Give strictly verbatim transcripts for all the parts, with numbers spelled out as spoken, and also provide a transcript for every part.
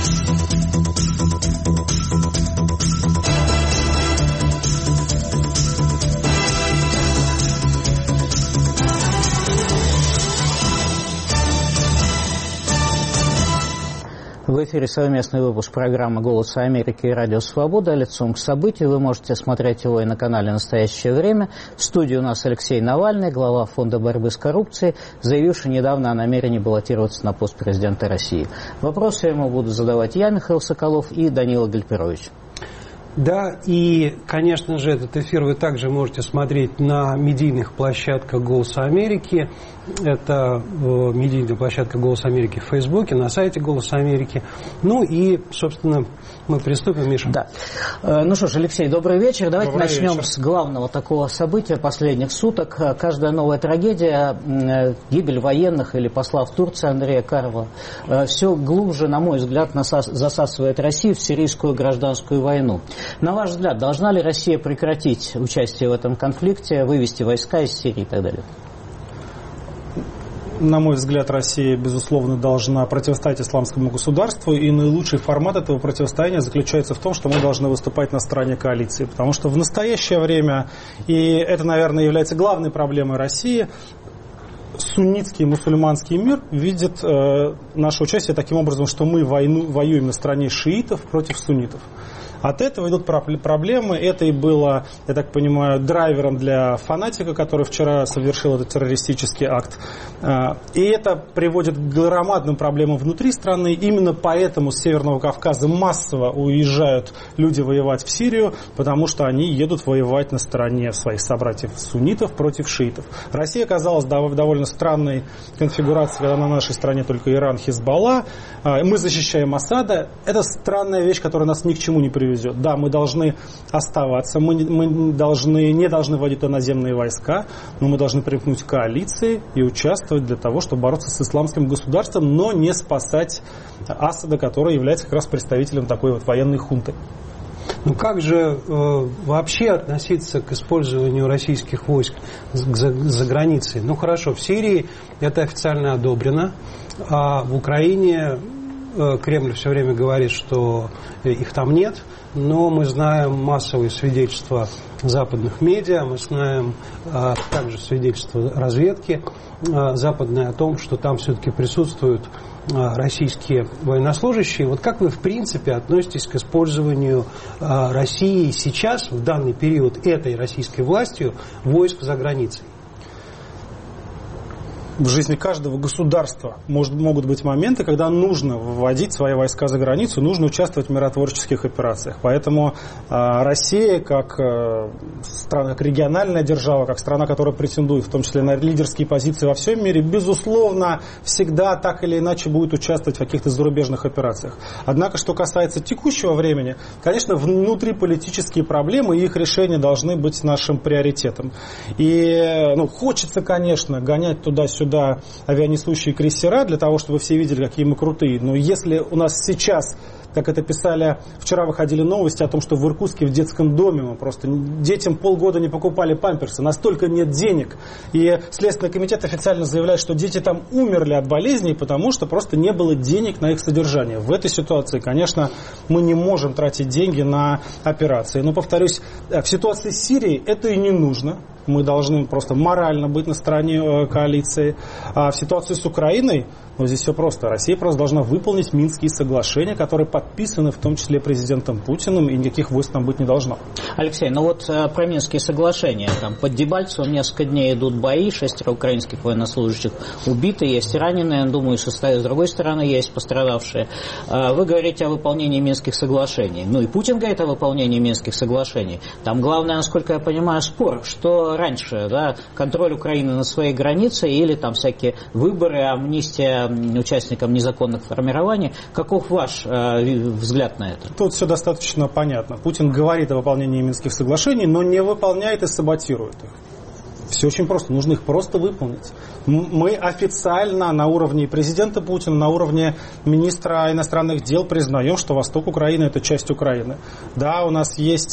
В эфире совместный выпуск программы «Голос Америки» и «Радио Свобода». Лицом к событию. Вы можете смотреть его и на канале «Настоящее время». В студии у нас Алексей Навальный, глава Фонда борьбы с коррупцией, заявивший недавно о намерении баллотироваться на пост президента России. Вопросы ему буду задавать я, Михаил Соколов, и Данила Гальперович. Да, и, конечно же, этот эфир вы также можете смотреть на медийных площадках «Голоса Америки». Это э, медийная площадка «Голос Америки» в Фейсбуке, на сайте «Голоса Америки». Ну и, собственно, мы приступим, Миша. Да. Э, ну что ж, Алексей, добрый вечер. Давайте добрый начнем вечер. с главного такого события последних суток. Каждая новая трагедия, э, гибель военных или посла в Турции Андрея Карла, э, все глубже, на мой взгляд, насас- засасывает Россию в сирийскую гражданскую войну. На ваш взгляд, должна ли Россия прекратить участие в этом конфликте, вывести войска из Сирии и так далее? На мой взгляд, Россия, безусловно, должна противостоять исламскому государству, и наилучший формат этого противостояния заключается в том, что мы должны выступать на стороне коалиции, потому что в настоящее время, и это, наверное, является главной проблемой России, суннитский мусульманский мир видит э, наше участие таким образом, что мы войну, воюем на стороне шиитов против суннитов. От этого идут проблемы. Это и было, я так понимаю, драйвером для фанатика, который вчера совершил этот террористический акт. И это приводит к громадным проблемам внутри страны. Именно поэтому с Северного Кавказа массово уезжают люди воевать в Сирию, потому что они едут воевать на стороне своих собратьев-суннитов против шиитов. Россия оказалась в довольно странной конфигурации, когда на нашей стороне только Иран, Хизбалла. Мы защищаем Асада. Это странная вещь, которая нас ни к чему не приведет. Да, мы должны оставаться, мы, мы должны, не должны вводить иноземные войска, но мы должны примкнуть к коалиции и участвовать для того, чтобы бороться с исламским государством, но не спасать Асада, который является как раз представителем такой вот военной хунты. Ну как же э, вообще относиться к использованию российских войск за, за границей? Ну хорошо, в Сирии это официально одобрено, а в Украине э, Кремль все время говорит, что их там нет. Но мы знаем массовые свидетельства западных медиа, мы знаем а, также свидетельства разведки а, западной о том, что там все-таки присутствуют а, российские военнослужащие. Вот как вы в принципе относитесь к использованию а, России сейчас, в данный период, этой российской властью, войск за границей? В жизни каждого государства может, могут быть моменты, когда нужно вводить свои войска за границу, нужно участвовать в миротворческих операциях. Поэтому э, Россия, как, э, страна, как региональная держава, как страна, которая претендует в том числе на лидерские позиции во всем мире, безусловно, всегда так или иначе будет участвовать в каких-то зарубежных операциях. Однако, что касается текущего времени, конечно, внутриполитические проблемы и их решения должны быть нашим приоритетом. И ну, хочется, конечно, гонять туда-сюда авианесущие крейсера для того, чтобы все видели, какие мы крутые. Но если у нас сейчас, как это писали, вчера выходили новости о том, что в Иркутске в детском доме мы просто детям полгода не покупали памперсы, настолько нет денег. И Следственный комитет официально заявляет, что дети там умерли от болезней, потому что просто не было денег на их содержание. В этой ситуации, конечно, мы не можем тратить деньги на операции. Но, повторюсь, в ситуации с Сирией это и не нужно. Мы должны просто морально быть на стороне коалиции. А в ситуации с Украиной, ну, здесь все просто. Россия просто должна выполнить Минские соглашения, которые подписаны в том числе президентом Путиным, и никаких войск там быть не должно. Алексей, ну вот про Минские соглашения. Там под Дебальцевым несколько дней идут бои, шестеро украинских военнослужащих убиты, есть раненые, думаю, с другой стороны есть пострадавшие. Вы говорите о выполнении Минских соглашений. Ну и Путин говорит о выполнении Минских соглашений. Там главное, насколько я понимаю, спор, что раньше, да, контроль Украины над своей границей или там всякие выборы, амнистия участникам незаконных формирований. Каков ваш э, взгляд на это? Тут все достаточно понятно. Путин говорит о выполнении Минских соглашений, но не выполняет и саботирует их. Все очень просто, нужно их просто выполнить. Мы официально на уровне президента Путина, на уровне министра иностранных дел признаем, что восток Украины – это часть Украины. Да, у нас есть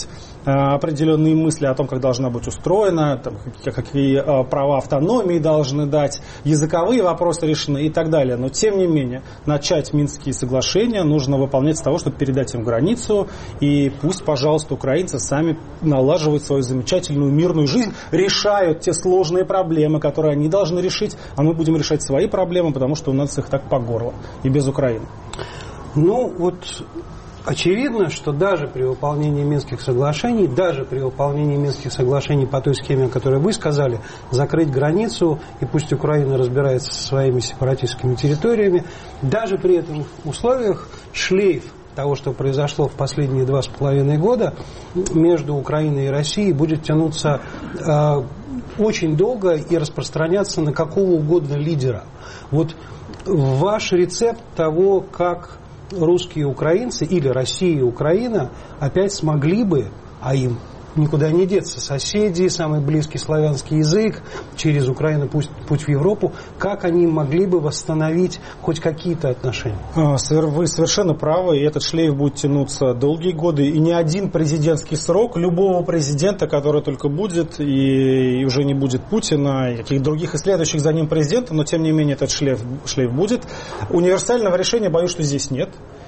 определенные мысли о том, как должна быть устроена, там, какие права автономии должны дать, языковые вопросы решены и так далее. Но, тем не менее, начать Минские соглашения нужно выполнять с того, чтобы передать им границу, и пусть, пожалуйста, украинцы сами налаживают свою замечательную мирную жизнь, решают те сложные проблемы, которые они должны решить, а мы будем решать свои проблемы, потому что у нас их так по горло, и без Украины. Ну, вот очевидно, что даже при выполнении Минских соглашений, даже при выполнении Минских соглашений по той схеме, о которой вы сказали, закрыть границу, и пусть Украина разбирается со своими сепаратистскими территориями, даже при этих условиях шлейф того, что произошло в последние два с половиной года между Украиной и Россией, будет тянуться э, очень долго и распространяться на какого угодно лидера. Вот ваш рецепт того, как русские украинцы или Россия и Украина опять смогли бы, а им никуда не деться, соседи, самый близкий славянский язык, через Украину путь, путь в Европу, как они могли бы восстановить хоть какие-то отношения? Вы совершенно правы, и этот шлейф будет тянуться долгие годы, и ни один президентский срок любого президента, который только будет, и, и уже не будет Путина, и каких-то других и следующих за ним президентов, но тем не менее этот шлейф, шлейф будет. Универсального решения, боюсь, что здесь нет.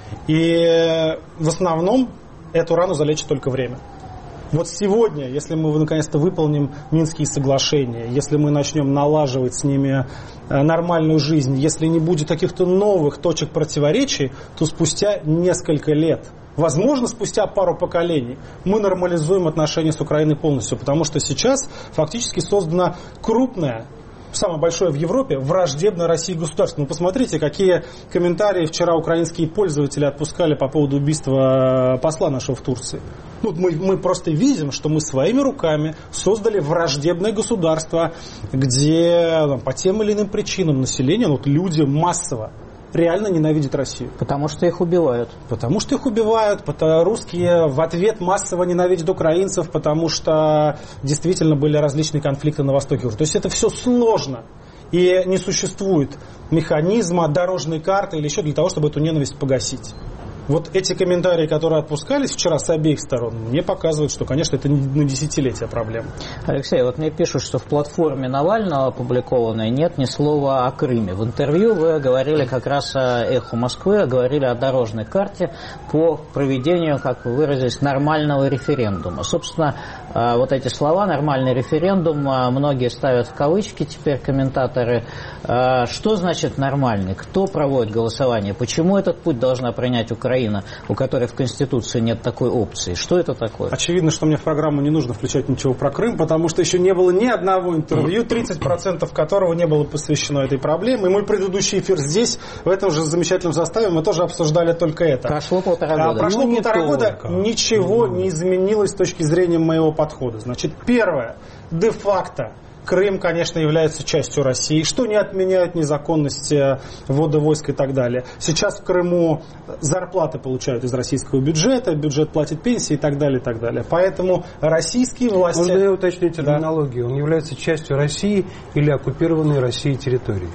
И в основном эту рану залечит только время. Вот сегодня, если мы наконец-то выполним Минские соглашения, если мы начнем налаживать с ними нормальную жизнь, если не будет каких-то новых точек противоречий, то спустя несколько лет, возможно, спустя пару поколений, мы нормализуем отношения с Украиной полностью, потому что сейчас фактически создана крупная, самое большое в Европе, враждебное России государство. Ну, посмотрите, какие комментарии вчера украинские пользователи отпускали по поводу убийства посла нашего в Турции. Ну, мы, мы просто видим, что мы своими руками создали враждебное государство, где там, по тем или иным причинам население, ну, вот люди массово реально ненавидят Россию. Потому что их убивают. Потому что их убивают, потому русские в ответ массово ненавидят украинцев, потому что действительно были различные конфликты на Востоке. То есть это все сложно. И не существует механизма, дорожной карты или еще для того, чтобы эту ненависть погасить. Вот эти комментарии, которые отпускались вчера с обеих сторон, мне показывают, что, конечно, это на десятилетия проблема. Алексей, вот мне пишут, что в платформе Навального опубликованной нет ни слова о Крыме. В интервью вы говорили как раз о «Эхо Москвы», говорили о дорожной карте по проведению, как вы выразились, нормального референдума. Собственно, вот эти слова «нормальный референдум» многие ставят в кавычки теперь комментаторы. Что значит «нормальный»? Кто проводит голосование? Почему этот путь должна принять Украина, у которой в Конституции нет такой опции? Что это такое? Очевидно, что мне в программу не нужно включать ничего про Крым, потому что еще не было ни одного интервью, тридцать процентов которого не было посвящено этой проблеме. И мой предыдущий эфир здесь, в этом же замечательном составе, мы тоже обсуждали только это. Прошло полтора года. А, прошло ну, полтора года, ничего не изменилось с точки зрения моего подхода. Значит, первое, де-факто Крым, конечно, является частью России, что не отменяет незаконность ввода войск и так далее. Сейчас в Крыму зарплаты получают из российского бюджета, бюджет платит пенсии и так далее, и так далее. Поэтому российские власти... Можно я уточню терминологию? Да. Он является частью России или оккупированной Россией территории?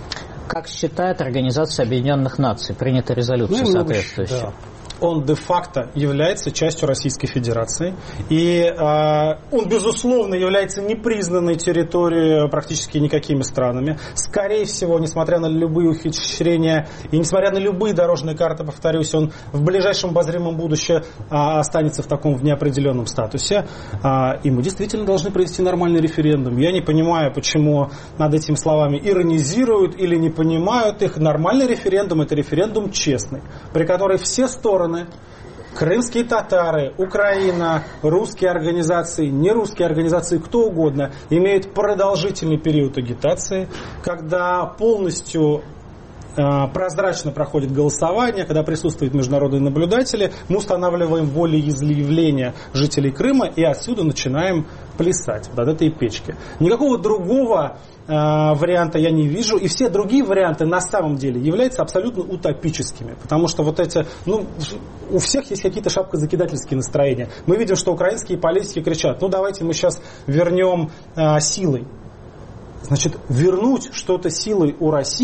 Как считает Организация Объединенных Наций, принята резолюция ну, соответствующая. Да. Он де-факто является частью Российской Федерации. И э, он, безусловно, является непризнанной территорией практически никакими странами. Скорее всего, несмотря на любые ухищрения и несмотря на любые дорожные карты, повторюсь, он в ближайшем обозримом будущем э, останется в таком в неопределенном статусе. Э, и мы действительно должны провести нормальный референдум. Я не понимаю, почему над этими словами иронизируют или не понимают их. Нормальный референдум – это референдум честный, при котором все стороны, крымские татары, Украина, русские организации, нерусские организации, кто угодно, имеют продолжительный период агитации, когда полностью э, прозрачно проходит голосование, когда присутствуют международные наблюдатели, мы устанавливаем волеизъявления жителей Крыма и отсюда начинаем плясать вот от этой печки. Никакого другого э, варианта я не вижу, и все другие варианты на самом деле являются абсолютно утопическими, потому что вот эти, ну, у всех есть какие-то шапкозакидательские настроения. Мы видим, что украинские политики кричат: ну давайте мы сейчас вернем э, силой. Значит, вернуть что-то силой у России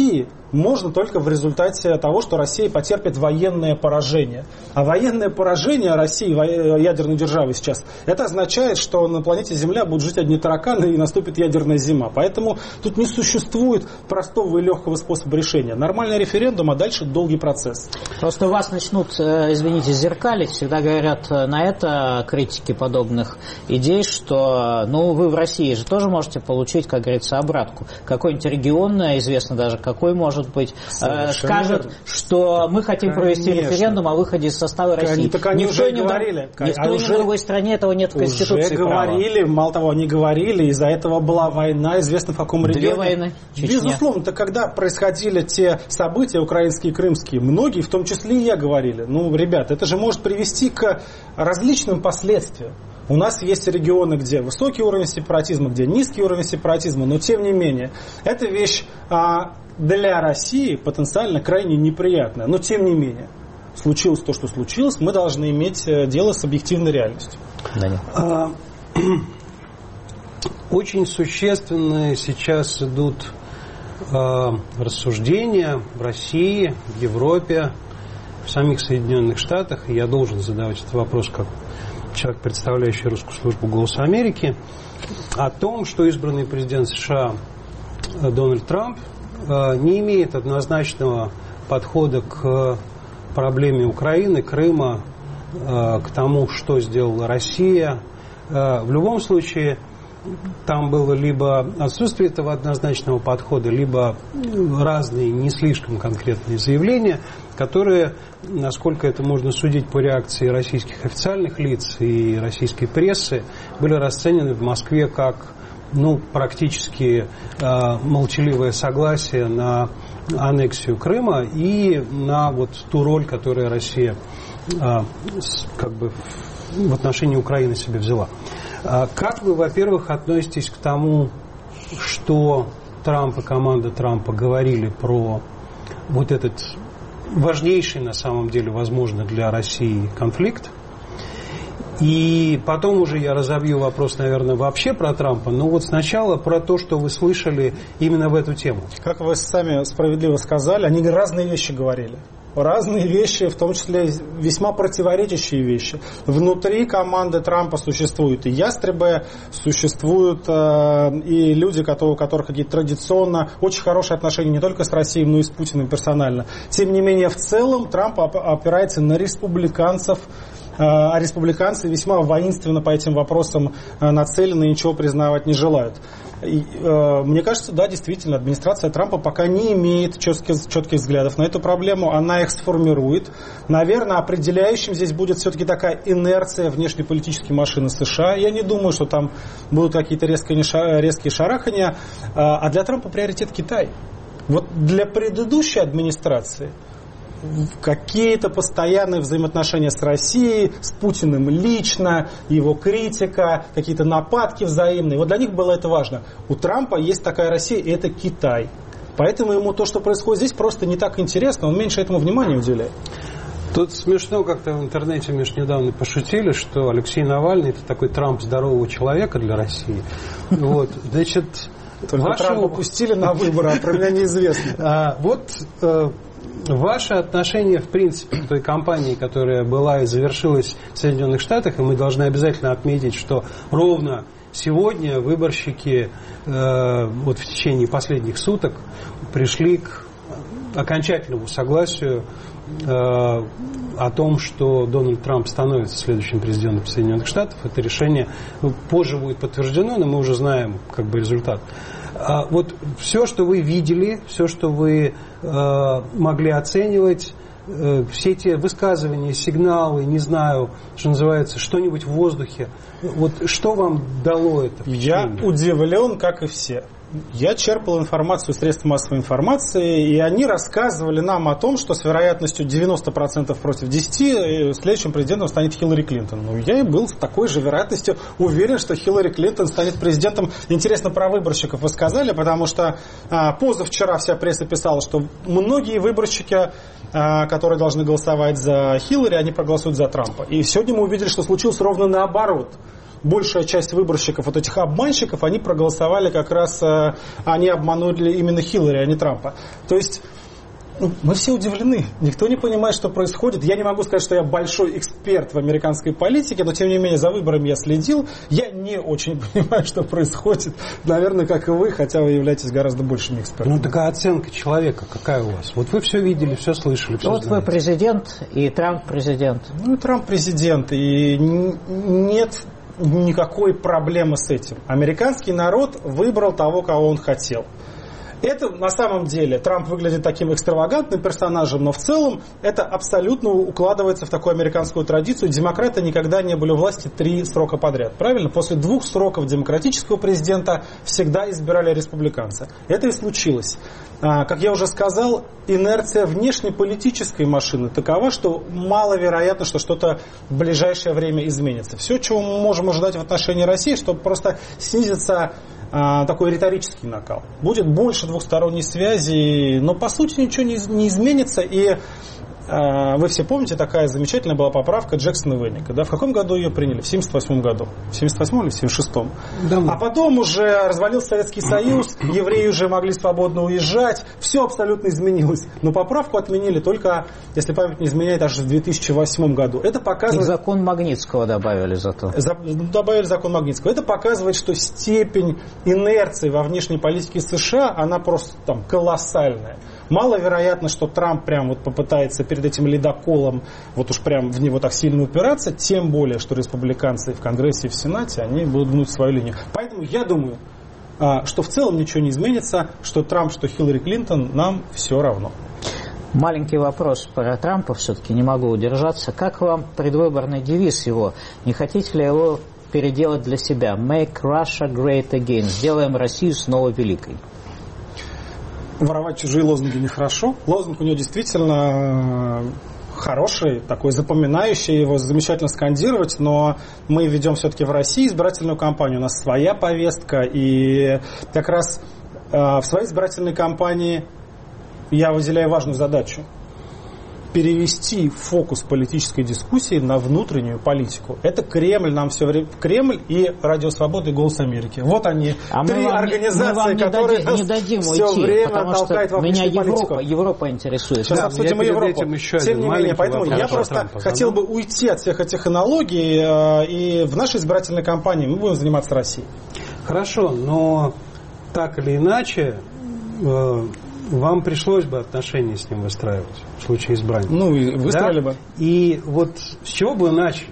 можно только в результате того, что Россия потерпит военное поражение. А военное поражение России, ядерной державы сейчас, это означает, что на планете Земля будут жить одни тараканы и наступит ядерная зима. Поэтому тут не существует простого и легкого способа решения. Нормальный референдум, а дальше долгий процесс. Просто вас начнут, извините, зеркалить. Всегда говорят на это критики подобных идей, что ну вы в России же тоже можете получить, как говорится, обратку. Какой-нибудь регион, известно даже какой может быть, э, скажет, что мы хотим провести Конечно. референдум о выходе из состава России. Так они никто уже не говорили. В, никто а уже, ни в другой стране этого нет в Конституции. Уже говорили, права. Мало того, они говорили, из-за этого была война, известно в каком Две регионе. войны. Чечня. Безусловно, так когда происходили те события украинские и крымские, многие, в том числе и я, говорили, ну, ребят, это же может привести к различным последствиям. У нас есть регионы, где высокий уровень сепаратизма, где низкий уровень сепаратизма, но тем не менее, эта вещь а, для России потенциально крайне неприятная. Но тем не менее, случилось то, что случилось, мы должны иметь дело с объективной реальностью. А, очень существенные сейчас идут а, рассуждения в России, в Европе, в самих Соединенных Штатах. И я должен задавать этот вопрос как человек, представляющий русскую службу «Голоса Америки», о том, что избранный президент США Дональд Трамп не имеет однозначного подхода к проблеме Украины, Крыма, к тому, что сделала Россия. В любом случае, там было либо отсутствие этого однозначного подхода, либо разные не слишком конкретные заявления, которые, насколько это можно судить по реакции российских официальных лиц и российской прессы, были расценены в Москве как ну, практически э, молчаливое согласие на аннексию Крыма и на вот ту роль, которую Россия э, с, как бы в отношении Украины себе взяла. Как вы, во-первых, относитесь к тому, что Трамп и команда Трампа говорили про вот этот важнейший, на самом деле, возможно, для России конфликт? И потом уже я разобью вопрос, наверное, вообще про Трампа, но вот сначала про то, что вы слышали именно в эту тему. Как вы сами справедливо сказали, они разные вещи говорили. Разные вещи, в том числе весьма противоречащие вещи. Внутри команды Трампа существуют и ястребы, существуют э, и люди, которые, у которых какие-то традиционно очень хорошие отношения не только с Россией, но и с Путиным персонально. Тем не менее, в целом Трамп опирается на республиканцев, а республиканцы весьма воинственно по этим вопросам нацелены и ничего признавать не желают. И, э, мне кажется, да, действительно, администрация Трампа пока не имеет четких, четких взглядов на эту проблему, она их сформирует. Наверное, определяющим здесь будет все-таки такая инерция внешнеполитической машины США. Я не думаю, что там будут какие-то резкие, резкие шарахания. А для Трампа приоритет Китай. Вот для предыдущей администрации какие-то постоянные взаимоотношения с Россией, с Путиным лично, его критика, какие-то нападки взаимные. Вот для них было это важно. У Трампа есть такая Россия, и это Китай. Поэтому ему то, что происходит здесь, просто не так интересно, он меньше этому внимания уделяет. Тут смешно, как-то в интернете меж недавно пошутили, что Алексей Навальный — это такой Трамп здорового человека для России. Вот, значит, только Трампа пустили на выборы, а про меня неизвестно. Вот ваше отношение, в принципе, к той кампании, которая была и завершилась в Соединенных Штатах, и мы должны обязательно отметить, что ровно сегодня выборщики э, вот в течение последних суток пришли к окончательному согласию э, о том, что Дональд Трамп становится следующим президентом Соединенных Штатов. Это решение позже будет подтверждено, но мы уже знаем как бы результат. А вот все, что вы видели, все, что вы э, могли оценивать, э, все эти высказывания, сигналы, не знаю, что называется, что-нибудь в воздухе, вот что вам дало это впечатление? Я удивлен, как и все. Я черпал информацию из средств массовой информации, и они рассказывали нам о том, что с вероятностью девяносто процентов против десяти процентов следующим президентом станет Хиллари Клинтон. Ну, я и был с такой же вероятностью уверен, что Хиллари Клинтон станет президентом. Интересно, про выборщиков вы сказали, потому что а, позавчера вся пресса писала, что многие выборщики, а, которые должны голосовать за Хиллари, они проголосуют за Трампа. И сегодня мы увидели, что случилось ровно наоборот. Большая часть выборщиков, вот этих обманщиков, они проголосовали как раз, они обманули именно Хиллари, а не Трампа. То есть Ну, мы все удивлены. Никто не понимает, что происходит. Я не могу сказать, что я большой эксперт в американской политике, но, тем не менее, за выборами я следил. Я не очень понимаю, что происходит. Наверное, как и вы, хотя вы являетесь гораздо большими экспертами. Ну, такая оценка человека какая у вас? Вот вы все видели, все слышали, все Вот знаете. вы президент, и Трамп президент. Ну, и Трамп президент, и нет никакой проблемы с этим. Американский народ выбрал того, кого он хотел. Это на самом деле Трамп выглядит таким экстравагантным персонажем, но в целом это абсолютно укладывается в такую американскую традицию. Демократы никогда не были у власти три срока подряд. Правильно? После двух сроков демократического президента всегда избирали республиканца. Это и случилось. Как я уже сказал, инерция внешнеполитической машины такова, что маловероятно, что что-то в ближайшее время изменится. Все, чего мы можем ожидать в отношении России, чтобы просто снизится такой риторический накал. Будет больше двухсторонней связи, но по сути ничего не, не изменится. И э, вы все помните, такая замечательная была поправка Джексона Венника. Да? В каком году ее приняли? В семьдесят восьмом году. В семьдесят восьмом или в семьдесят шестом? Да. А потом уже развалился Советский Союз, евреи уже могли свободно уезжать, все абсолютно изменилось. Но поправку отменили только, если память не изменяет, аж в две тысячи восьмом году. Это показывает... И закон Магнитского добавили зато. За... Добавили закон Магнитского. Это показывает, что степень инерции во внешней политике США, она просто там колоссальная. Маловероятно, что Трамп прям вот попытается перед этим ледоколом вот уж прям в него так сильно упираться, тем более, что республиканцы в Конгрессе и в Сенате, они будут гнуть свою линию. Поэтому я думаю, что в целом ничего не изменится, что Трамп, что Хиллари Клинтон, нам все равно. Маленький вопрос про Трампа все-таки, не могу удержаться. Как вам предвыборный девиз его? Не хотите ли его переделать для себя? Make Russia great again. Сделаем Россию снова великой. Воровать чужие лозунги нехорошо. Лозунг у него действительно хороший, такой запоминающий, его замечательно скандировать, но мы ведем все-таки в России избирательную кампанию, у нас своя повестка, и как раз э, в своей избирательной кампании я выделяю важную задачу – перевести фокус политической дискуссии на внутреннюю политику. Это Кремль нам все время... Кремль и Радио Свобода и Голос Америки. Вот они, а три мы организации, не, мы вам которые не дадим, не дадим все уйти, время толкают во меня внешнюю Европа, политику. Европа интересует. Сейчас да, обсудим и Европу. Тем не менее, поэтому я просто Трампа, хотел бы уйти от всех этих аналогий, и в нашей избирательной кампании мы будем заниматься Россией. Хорошо, но так или иначе... Э- вам пришлось бы отношения с ним выстраивать в случае избрания. Ну, и выстроили да? бы. И вот с чего бы вы начали?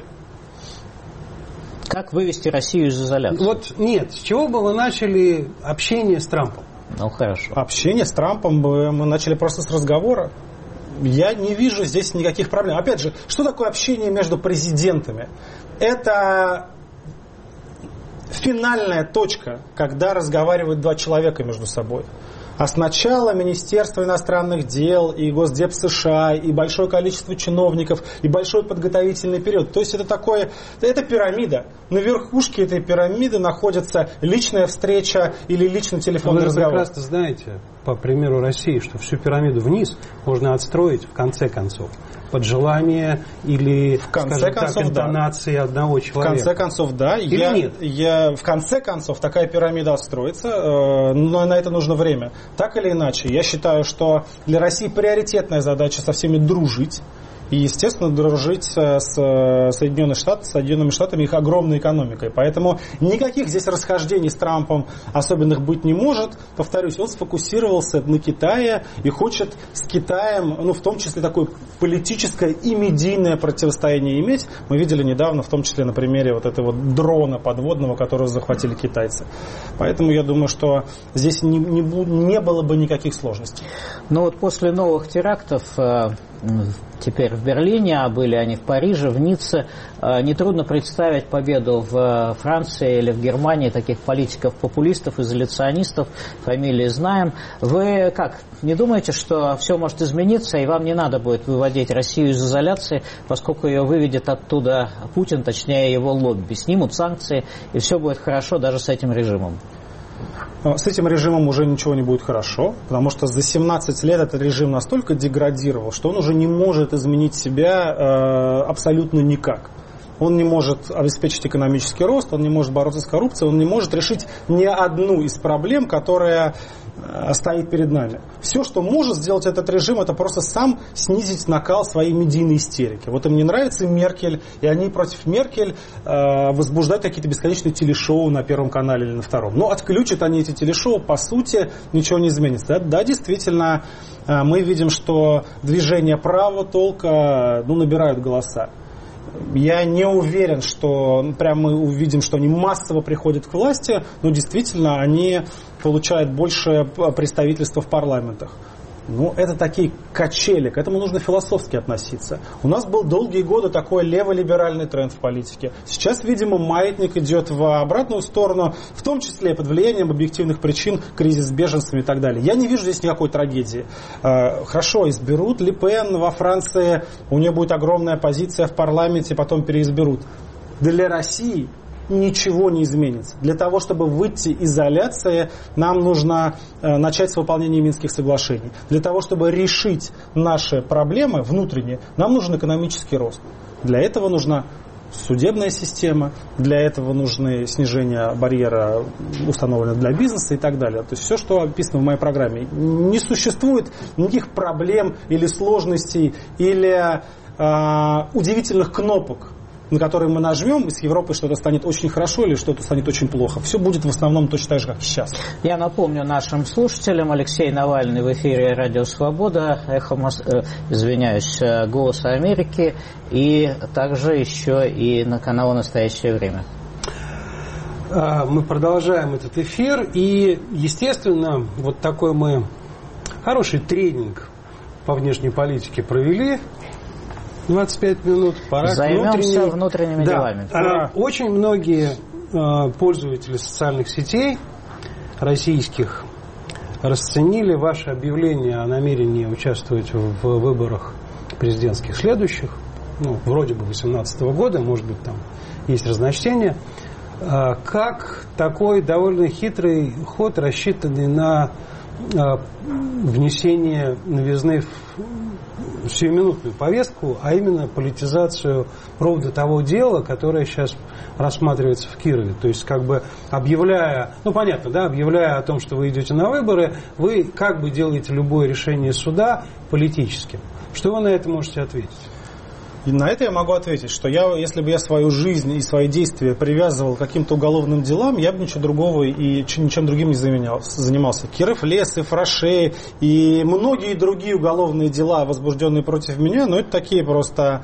Как вывести Россию из изоляции? Вот нет, с чего бы вы начали общение с Трампом? Ну, хорошо. Общение с Трампом мы начали просто с разговора. Я не вижу здесь никаких проблем. Опять же, что такое общение между президентами? Это финальная точка, когда разговаривают два человека между собой. А сначала Министерство иностранных дел и Госдеп США, и большое количество чиновников, и большой подготовительный период. То есть это такое, это пирамида. На верхушке этой пирамиды находится личная встреча или личный телефонный Вы разговор. Вы прекрасно знаете, по примеру России, что всю пирамиду вниз можно отстроить в конце концов. Под желание или, в конце скажем концов, так, интонации да. одного человека. В конце концов, да. Или я, нет? Я, в конце концов, такая пирамида отстроится, э, но на это нужно время. Так или иначе, я считаю, что для России приоритетная задача со всеми дружить. И, естественно, дружить с Соединенными Штатами, с Соединенными Штатами, их огромной экономикой. Поэтому никаких здесь расхождений с Трампом особенных быть не может. Повторюсь, он сфокусировался на Китае и хочет с Китаем, ну, в том числе, такое политическое и медийное противостояние иметь. Мы видели недавно, в том числе на примере вот этого дрона подводного, которого захватили китайцы. Поэтому я думаю, что здесь не, не, не было бы никаких сложностей. Ну вот после новых терактов теперь в Берлине, а были они в Париже, в Ницце, нетрудно представить победу в Франции или в Германии таких политиков-популистов, изоляционистов, фамилии знаем. Вы как, не думаете, что все может измениться, и вам не надо будет выводить Россию из изоляции, поскольку ее выведет оттуда Путин, точнее его лобби, снимут санкции, и все будет хорошо даже с этим режимом? С этим режимом уже ничего не будет хорошо, потому что за семнадцать лет этот режим настолько деградировал, что он уже не может изменить себя э, абсолютно никак. он не может обеспечить экономический рост, он не может бороться с коррупцией, он не может решить ни одну из проблем, которая стоит перед нами. Все, что может сделать этот режим, это просто сам снизить накал своей медийной истерики. Вот им не нравится Меркель, и они против Меркель э, возбуждают какие-то бесконечные телешоу на Первом канале или на Втором. Но отключат они эти телешоу, по сути, ничего не изменится. Да, да действительно, э, мы видим, что движения правого толка ну, набирают голоса. Я не уверен, что прямо мы увидим, что они массово приходят к власти, но действительно они получают больше представительства в парламентах. Ну, это такие качели, к этому нужно философски относиться. У нас был долгие годы такой леволиберальный тренд в политике. Сейчас, видимо, маятник идет в обратную сторону, в том числе под влиянием объективных причин, кризис с беженцами и так далее. Я не вижу здесь никакой трагедии. Хорошо, изберут Ле Пен во Франции, у нее будет огромная позиция в парламенте, потом переизберут. Для России ничего не изменится. Для того, чтобы выйти из изоляции, нам нужно э, начать с выполнения Минских соглашений. Для того, чтобы решить наши проблемы внутренние, нам нужен экономический рост. Для этого нужна судебная система, для этого нужны снижение барьера, установленного для бизнеса и так далее. То есть все, что описано в моей программе. Не существует никаких проблем или сложностей, или э, удивительных кнопок, на которые мы нажмем, и с Европой что-то станет очень хорошо или что-то станет очень плохо. Все будет в основном точно так же, как сейчас. Я напомню нашим слушателям, Алексей Навальный в эфире «Радио Свобода», «Эхо Мос... э, извиняюсь, «Голос Америки», и также еще и на канале «Настоящее время». Мы продолжаем этот эфир, и, естественно, вот такой мы хороший тренинг по внешней политике провели. двадцать пять минут. Пора Займемся внутренними, внутренними да. делами. А, очень многие а, пользователи социальных сетей российских расценили ваше объявление о намерении участвовать в, в выборах президентских следующих, ну, вроде бы две тысячи восемнадцатого года, может быть, там есть разночтения, а, как такой довольно хитрый ход, рассчитанный на а, внесение новизны в сиюминутную повестку, а именно политизацию ровно того дела, которое сейчас рассматривается в Кирове. То есть, как бы объявляя, ну понятно, да, объявляя о том, что вы идете на выборы, вы как бы делаете любое решение суда политическим. Что вы на это можете ответить? И на это я могу ответить, что я, если бы я свою жизнь и свои действия привязывал к каким-то уголовным делам, я бы ничего другого и ничем другим не занимался. Киров Лес и Фраше и многие другие уголовные дела, возбужденные против меня, но это такие просто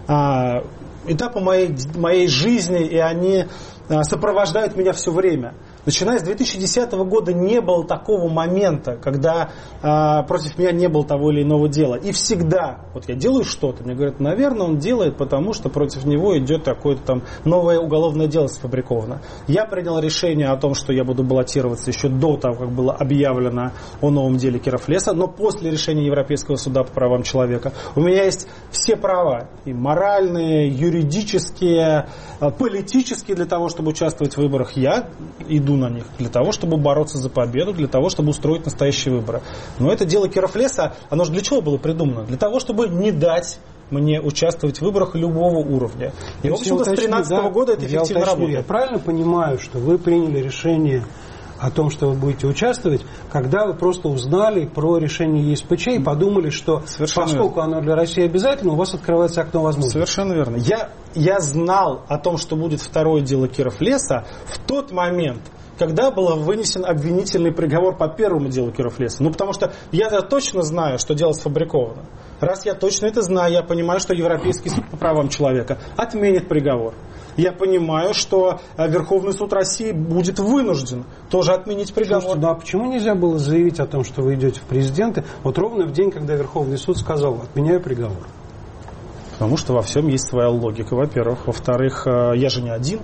а, этапы моей, моей жизни, и они а, сопровождают меня все время. Начиная с две тысячи десятого года не было такого момента, когда э, против меня не было того или иного дела. И всегда, вот я делаю что-то, мне говорят, наверное, он делает, потому что против него идет какое-то там новое уголовное дело сфабриковано. Я принял решение о том, что я буду баллотироваться еще до того, как было объявлено о новом деле Киров Леса, но после решения Европейского суда по правам человека у меня есть все права, и моральные, юридические, политические, для того, чтобы участвовать в выборах. Я иду на них для того, чтобы бороться за победу, для того, чтобы устроить настоящие выборы. Но это дело Киров Леса, оно же для чего было придумано? Для того, чтобы не дать мне участвовать в выборах любого уровня. И, в общем-то, с две тысячи тринадцатого да, года это эффективно работает. Я правильно понимаю, что вы приняли решение о том, что вы будете участвовать, когда вы просто узнали про решение ЕСПЧ и подумали, что совершенно поскольку верно. Оно для России обязательно, у вас открывается окно возможностей. Совершенно верно. Я, я знал о том, что будет второе дело Киров Леса в тот момент, когда был вынесен обвинительный приговор по первому делу Киров Леса. Ну, потому что я точно знаю, что дело сфабриковано. Раз я точно это знаю, я понимаю, что Европейский суд по правам человека отменит приговор. Я понимаю, что Верховный суд России будет вынужден тоже отменить приговор. Слушайте, ну а почему нельзя было заявить о том, что вы идете в президенты, вот ровно в день, когда Верховный суд сказал, отменяю приговор? Потому что во всем есть своя логика, во-первых. Во-вторых, я же не один.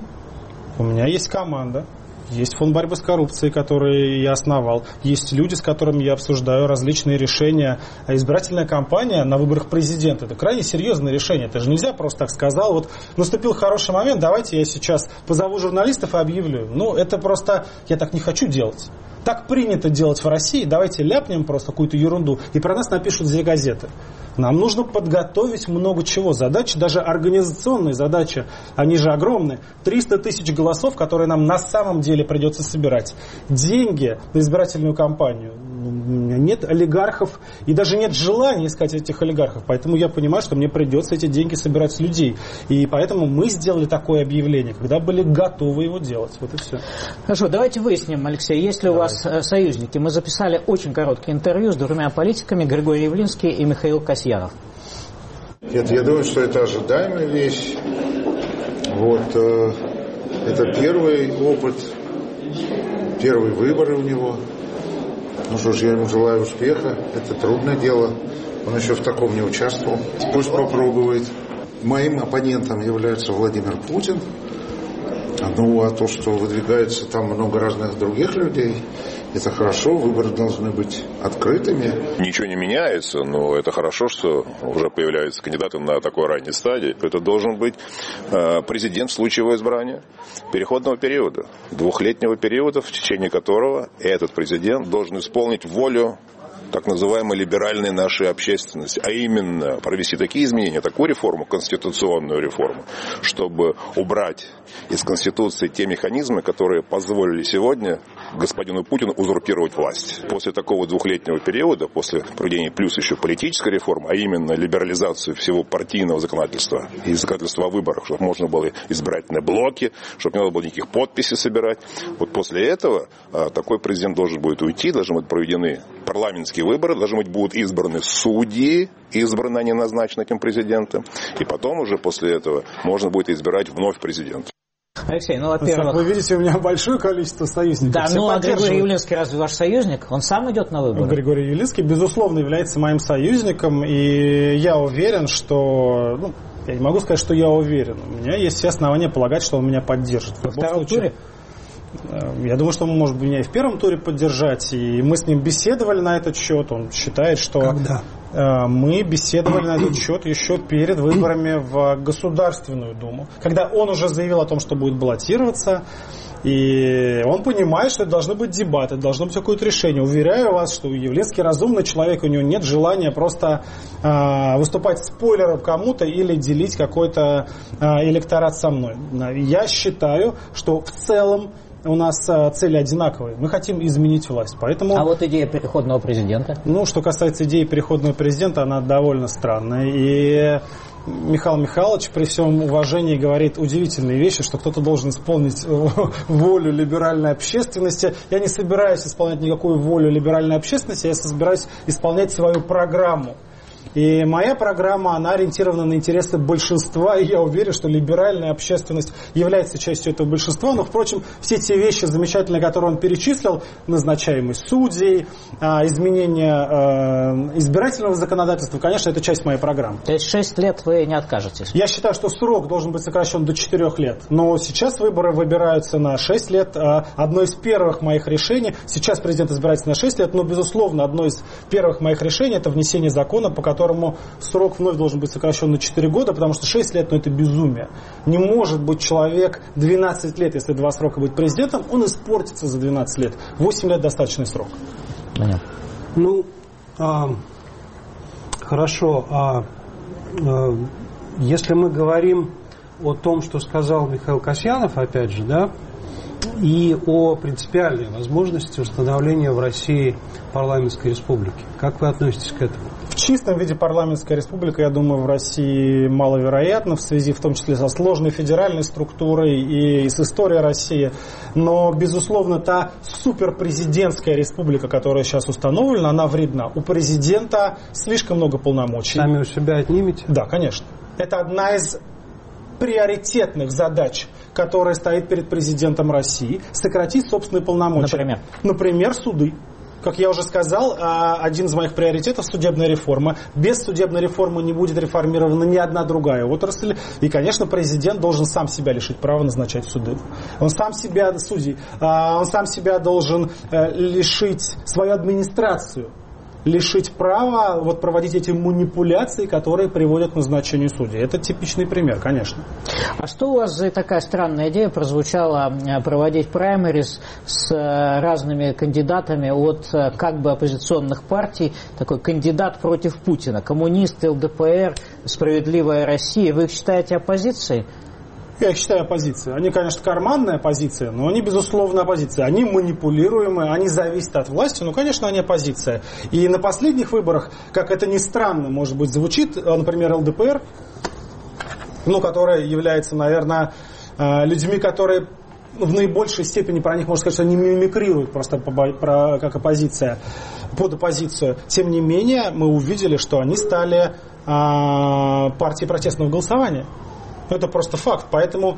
У меня есть команда. Есть фонд борьбы с коррупцией, который я основал. Есть люди, с которыми я обсуждаю различные решения. А избирательная кампания на выборах президента – это крайне серьезное решение. Это же нельзя просто так сказал. Вот наступил хороший момент, давайте я сейчас позову журналистов и объявлю. Ну, это просто... Я так не хочу делать. Так принято делать в России, давайте ляпнем просто какую-то ерунду, и про нас напишут две газеты. Нам нужно подготовить много чего. Задачи, даже организационные задачи, они же огромные. триста тысяч голосов, которые нам на самом деле придется собирать. Деньги на избирательную кампанию. Нет олигархов и даже нет желания искать этих олигархов. Поэтому я понимаю, что мне придется эти деньги собирать с людей. И поэтому мы сделали такое объявление, когда были готовы его делать. Вот и все. Хорошо, давайте выясним, Алексей, есть ли у вас союзники. Мы записали очень короткое интервью с двумя политиками, Григорий Явлинский и Михаил Касьянов. Нет, я думаю, что это ожидаемая вещь. Вот, э, это первый опыт, первые выборы у него. Ну что ж, я ему желаю успеха. Это трудное дело. Он еще в таком не участвовал. Пусть попробует. Моим оппонентом является Владимир Путин. Ну, а то, что выдвигается там много разных других людей, это хорошо, выборы должны быть открытыми. Ничего не меняется, но это хорошо, что уже появляются кандидаты на такой ранней стадии. Это должен быть президент в случае его избрания переходного периода, двухлетнего периода, в течение которого этот президент должен исполнить волю так называемой либеральной нашей общественности, а именно провести такие изменения, такую реформу, конституционную реформу, чтобы убрать из Конституции те механизмы, которые позволили сегодня господину Путину узурпировать власть. После такого двухлетнего периода, после проведения плюс еще политической реформы, а именно либерализацию всего партийного законодательства и законодательства о выборах, чтобы можно было избирательные блоки, чтобы не надо было никаких подписей собирать. Вот после этого такой президент должен будет уйти, должны быть проведены парламентские выборы, должны быть будут избраны судьи, избраны, а не назначены этим президентом, и потом уже после этого можно будет избирать вновь президента. Алексей, ну, во-первых... Вы видите, у меня большое количество союзников. Да, ну, а Григорий Явлинский разве ваш союзник? Он сам идет на выборы? Григорий Явлинский, безусловно, является моим союзником, и я уверен, что... Ну, я не могу сказать, что я уверен. У меня есть все основания полагать, что он меня поддержит. Во втором туре? Я думаю, что он может меня и в первом туре поддержать, и мы с ним беседовали на этот счет. Он считает, что Когда? мы беседовали на этот счет еще перед выборами в Государственную Думу, когда он уже заявил о том, что будет баллотироваться, и он понимает, что это должны быть дебаты, должно быть какое-то решение. Уверяю вас, что Явлинский разумный человек, у него нет желания просто э, выступать спойлером кому-то или делить какой-то э, электорат со мной. Я считаю, что в целом у нас цели одинаковые. Мы хотим изменить власть. Поэтому... А вот идея переходного президента? Ну, что касается идеи переходного президента, она довольно странная. И Михаил Михайлович при всем уважении говорит удивительные вещи, что кто-то должен исполнить волю либеральной общественности. Я не собираюсь исполнять никакую волю либеральной общественности, я собираюсь исполнять свою программу. И моя программа, она ориентирована на интересы большинства, и я уверен, что либеральная общественность является частью этого большинства. Но, впрочем, все те вещи замечательные, которые он перечислил, назначаемость судей, изменение избирательного законодательства, конечно, это часть моей программы. То есть шесть лет вы не откажетесь? Я считаю, что срок должен быть сокращен до четырех лет. Но сейчас выборы выбираются на шесть лет. Одно из первых моих решений, сейчас президент избирается на шесть лет, но, безусловно, одно из первых моих решений – это внесение закона, по которому которому срок вновь должен быть сокращен на четыре года, потому что шесть лет, ну, это безумие. Не может быть человек двенадцать лет, если два срока быть президентом, он испортится за двенадцать лет. восемь лет достаточный срок. Понятно. Ну, а, хорошо. А, а, если мы говорим о том, что сказал Михаил Касьянов, опять же, да, и о принципиальной возможности установления в России парламентской республики. Как вы относитесь к этому? В чистом виде парламентская республика, я думаю, в России маловероятна, в связи в том числе со сложной федеральной структурой и с историей России. Но, безусловно, та суперпрезидентская республика, которая сейчас установлена, она вредна. У президента слишком много полномочий. Сами у себя отнимете? Да, конечно. Это одна из приоритетных задач, которая стоит перед президентом России, сократить собственные полномочия. Например? Например, суды. Как я уже сказал, один из моих приоритетов – судебная реформа. Без судебной реформы не будет реформирована ни одна другая отрасль. И, конечно, президент должен сам себя лишить права назначать суды. Он сам себя, судей, он сам себя должен лишить свою администрацию лишить права вот проводить эти манипуляции, которые приводят к назначению судей. Это типичный пример, конечно. А что у вас за такая странная идея прозвучала проводить праймерис с разными кандидатами от как бы оппозиционных партий, такой кандидат против Путина, коммунисты, ЛДПР, Справедливая Россия, вы их считаете оппозицией? Я их считаю оппозицией. Они, конечно, карманная оппозиция, но они, безусловно, оппозиция. Они манипулируемые, они зависят от власти, но, конечно, они оппозиция. И на последних выборах, как это ни странно, может быть, звучит, например, ЛДПР, ну, которая является, наверное, людьми, которые в наибольшей степени, про них можно сказать, что они мимикрируют просто про, как оппозиция, под оппозицию. Тем не менее, мы увидели, что они стали а, партией протестного голосования. Это просто факт. Поэтому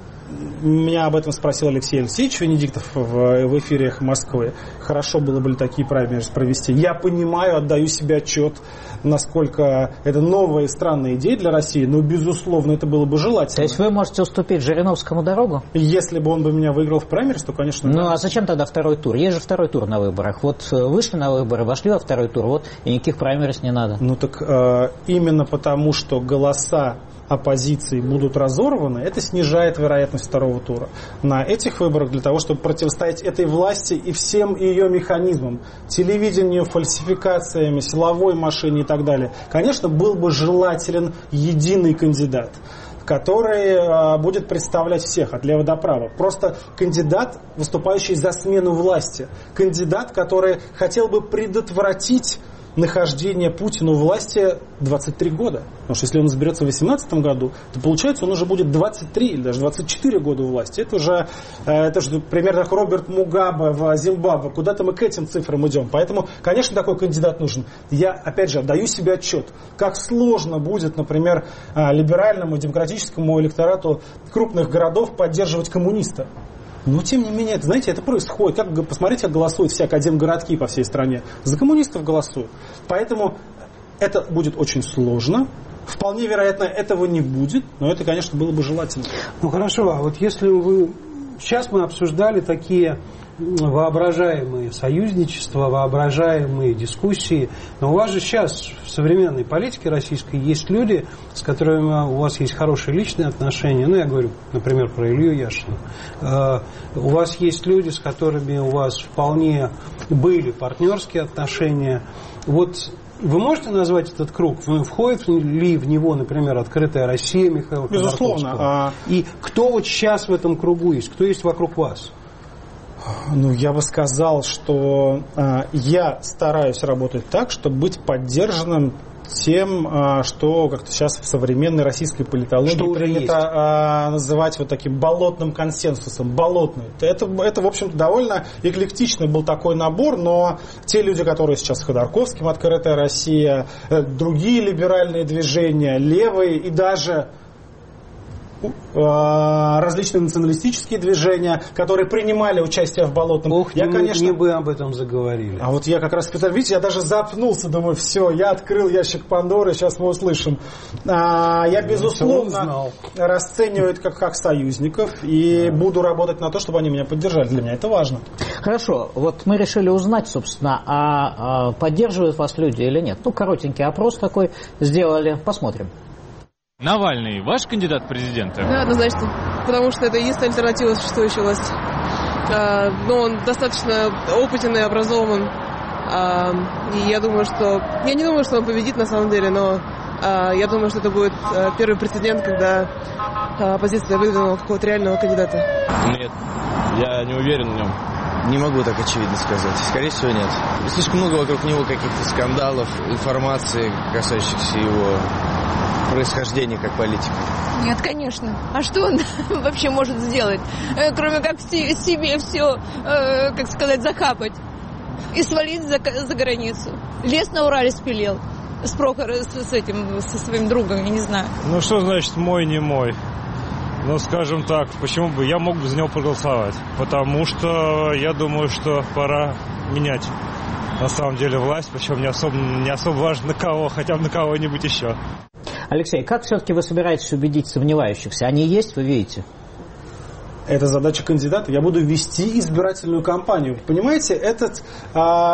меня об этом спросил Алексей Алексеевич Венедиктов в, в эфире «Эхо Москвы». Хорошо было бы ли такие праймерис провести. Я понимаю, отдаю себе отчет, насколько это новая и странная идея для России, но, безусловно, это было бы желательно. То есть вы можете уступить Жириновскому дорогу? Если бы он бы меня выиграл в праймерис, то, конечно, Ну, да. а зачем тогда второй тур? Есть же второй тур на выборах. Вот вышли на выборы, вошли во второй тур, вот, и никаких праймерис не надо. Ну, так э, именно потому, что голоса оппозиции будут разорваны, это снижает вероятность второго тура. На этих выборах для того, чтобы противостоять этой власти и всем ее механизмам, телевидению, фальсификациями, силовой машине и так далее, конечно, был бы желателен единый кандидат, который а, будет представлять всех от лева до права. Просто кандидат, выступающий за смену власти. Кандидат, который хотел бы предотвратить нахождение Путина у власти двадцать три года. Потому что если он изберется в две тысячи восемнадцатом году, то получается, он уже будет двадцать три или даже двадцать четыре года у власти. Это уже, это же примерно как Роберт Мугабе в Зимбабве. Куда-то мы к этим цифрам идем. Поэтому, конечно, такой кандидат нужен. Я, опять же, отдаю себе отчет, как сложно будет, например, либеральному демократическому электорату крупных городов поддерживать коммуниста. Но, тем не менее, это, знаете, это происходит. Как, посмотрите, как голосуют все академгородки по всей стране. За коммунистов голосуют. Поэтому это будет очень сложно. Вполне вероятно, этого не будет. Но это, конечно, было бы желательно. Ну, хорошо. А вот если вы... Сейчас мы обсуждали такие воображаемые союзничества, воображаемые дискуссии. Но у вас же сейчас в современной политике российской есть люди, с которыми у вас есть хорошие личные отношения. Ну, я говорю, например, про Илью Яшина. У вас есть люди, с которыми у вас вполне были партнерские отношения. Вот вы можете назвать этот круг? Входит ли в него, например, «Открытая Россия» Михаила Ходорковского? Безусловно. А... И кто вот сейчас в этом кругу есть? Кто есть вокруг вас? Ну, я бы сказал, что э, я стараюсь работать так, чтобы быть поддержанным тем, э, что как-то сейчас в современной российской политологии принято э, называть вот таким болотным консенсусом. Болотный. Это, это, в общем-то, довольно эклектичный был такой набор, но те люди, которые сейчас с Ходорковским, «Открытая Россия», э, другие либеральные движения, левые и даже различные националистические движения, которые принимали участие в болотном. Ох, я, не, конечно... не бы об этом заговорили. А вот я как раз, видите, я даже запнулся, думаю, все, я открыл ящик Пандоры, сейчас мы услышим. А, я, безусловно, расцениваю это как, как союзников и да. буду работать на то, чтобы они меня поддержали. Для меня это важно. Хорошо, вот мы решили узнать, собственно, а, а поддерживают вас люди или нет. Ну, коротенький опрос такой сделали, посмотрим. Навальный ваш кандидат в президенты? Да, однозначно. Потому что это единственная альтернатива существующей власти. А, но он достаточно опытен и образован. А, и я думаю, что... Я не думаю, что он победит на самом деле, но а, я думаю, что это будет а, первый прецедент, когда а, оппозиция выдвинула какого-то реального кандидата. Нет, я не уверен в нем. Не могу так очевидно сказать. Скорее всего, нет. Слишком много вокруг него каких-то скандалов, информации, касающихся его происхождения как политика. Нет, конечно. А что он вообще может сделать, кроме как себе все, как сказать, захапать и свалить за, за границу? Лес на Урале спилил с Прохор, с, с этим, со своим другом, я не знаю. Ну что значит мой, не мой? Ну, скажем так, почему бы я мог бы за него проголосовать? Потому что я думаю, что пора менять на самом деле власть, причем не особо, не особо важно на кого, хотя бы на кого-нибудь еще. Алексей, как все-таки вы собираетесь убедить сомневающихся? Они есть, вы видите? Это задача кандидата. Я буду вести избирательную кампанию. Понимаете, этот, а,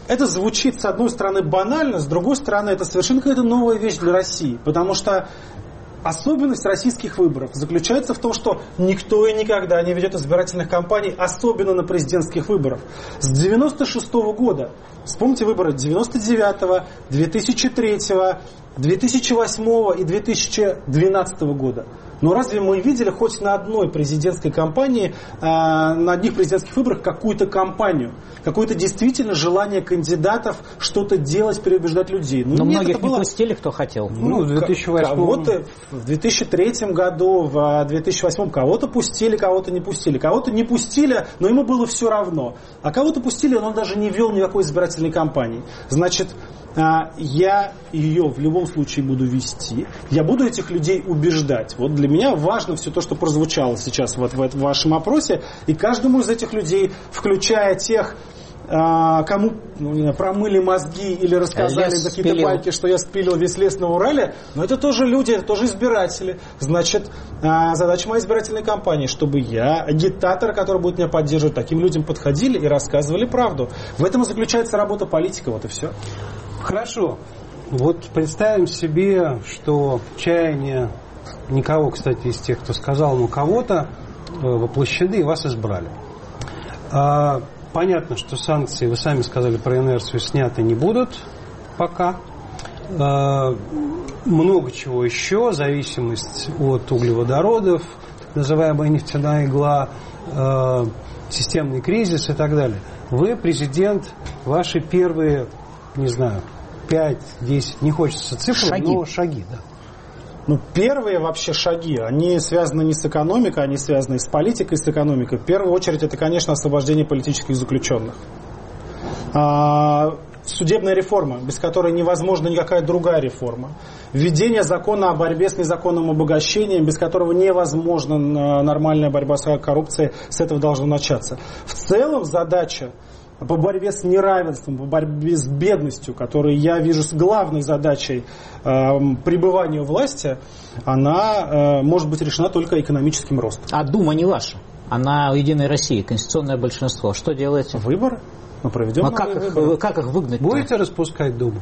это звучит, с одной стороны, банально, с другой стороны, это совершенно какая-то новая вещь для России. Потому что особенность российских выборов заключается в том, что никто и никогда не ведет избирательных кампаний, особенно на президентских выборах. С девяносто шестого года, вспомните выборы девяносто девятого, две тысячи третьего, две тысячи восьмого и две тысячи двенадцатого года. Но разве мы видели хоть на одной президентской кампании, э, на одних президентских выборах какую-то кампанию, какое-то действительно желание кандидатов что-то делать, переубеждать людей? Ну, но нет, многих это было... не пустили, кто хотел. Ну, в две тысячи восьмом... Кого-то в две тысячи третьем году, в две тысячи восьмом кого-то пустили, кого-то не пустили. Кого-то не пустили, но ему было все равно. А кого-то пустили, но он даже не вел никакой избирательной кампании. Значит, я ее в любом случае буду вести. Я буду этих людей убеждать. Вот для меня важно все то, что прозвучало сейчас вот в вашем опросе. И каждому из этих людей, включая тех, кому ну, промыли мозги или рассказали лес какие-то спилил. байки, что я спилил весь лес на Урале, но это тоже люди, это тоже избиратели. Значит, задача моей избирательной кампании, чтобы я, агитатор, который будет меня поддерживать, таким людям подходили и рассказывали правду. В этом и заключается работа политика, вот и все. Хорошо. Вот представим себе, что чаяния никого, кстати, из тех, кто сказал, но кого-то воплощены и вас избрали. А, понятно, что санкции, вы сами сказали про инерцию, сняты не будут пока. А, много чего еще, зависимость от углеводородов, так называемая нефтяная игла, а, системный кризис и так далее. Вы, президент, ваши первые, не знаю, пять-десять, не хочется цифры, шаги. но шаги, да. Ну, первые вообще шаги, они связаны не с экономикой, они связаны с политикой, с экономикой. В первую очередь, это, конечно, освобождение политических заключенных. А, судебная реформа, без которой невозможна никакая другая реформа. Введение закона о борьбе с незаконным обогащением, без которого невозможна нормальная борьба с коррупцией, с этого должно начаться. В целом задача по борьбе с неравенством, по борьбе с бедностью, которую я вижу с главной задачей э, пребывания у власти, она э, может быть решена только экономическим ростом. А Дума не ваша, она у Единой России, конституционное большинство. Что делаете? Выборы? Мы проведем а как их, как их выгнать? Будете распускать Думу?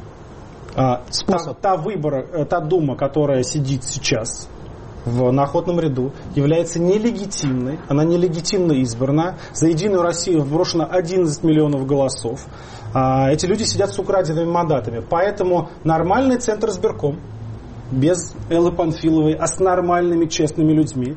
А, Способ. Та, та, выбора, та Дума, которая сидит сейчас в, на охотном ряду, является нелегитимной. Она нелегитимно избрана. За Единую Россию вброшено одиннадцать миллионов голосов. А, эти люди сидят с украденными мандатами. Поэтому нормальный Центр избирком, без Эллы Панфиловой, а с нормальными честными людьми,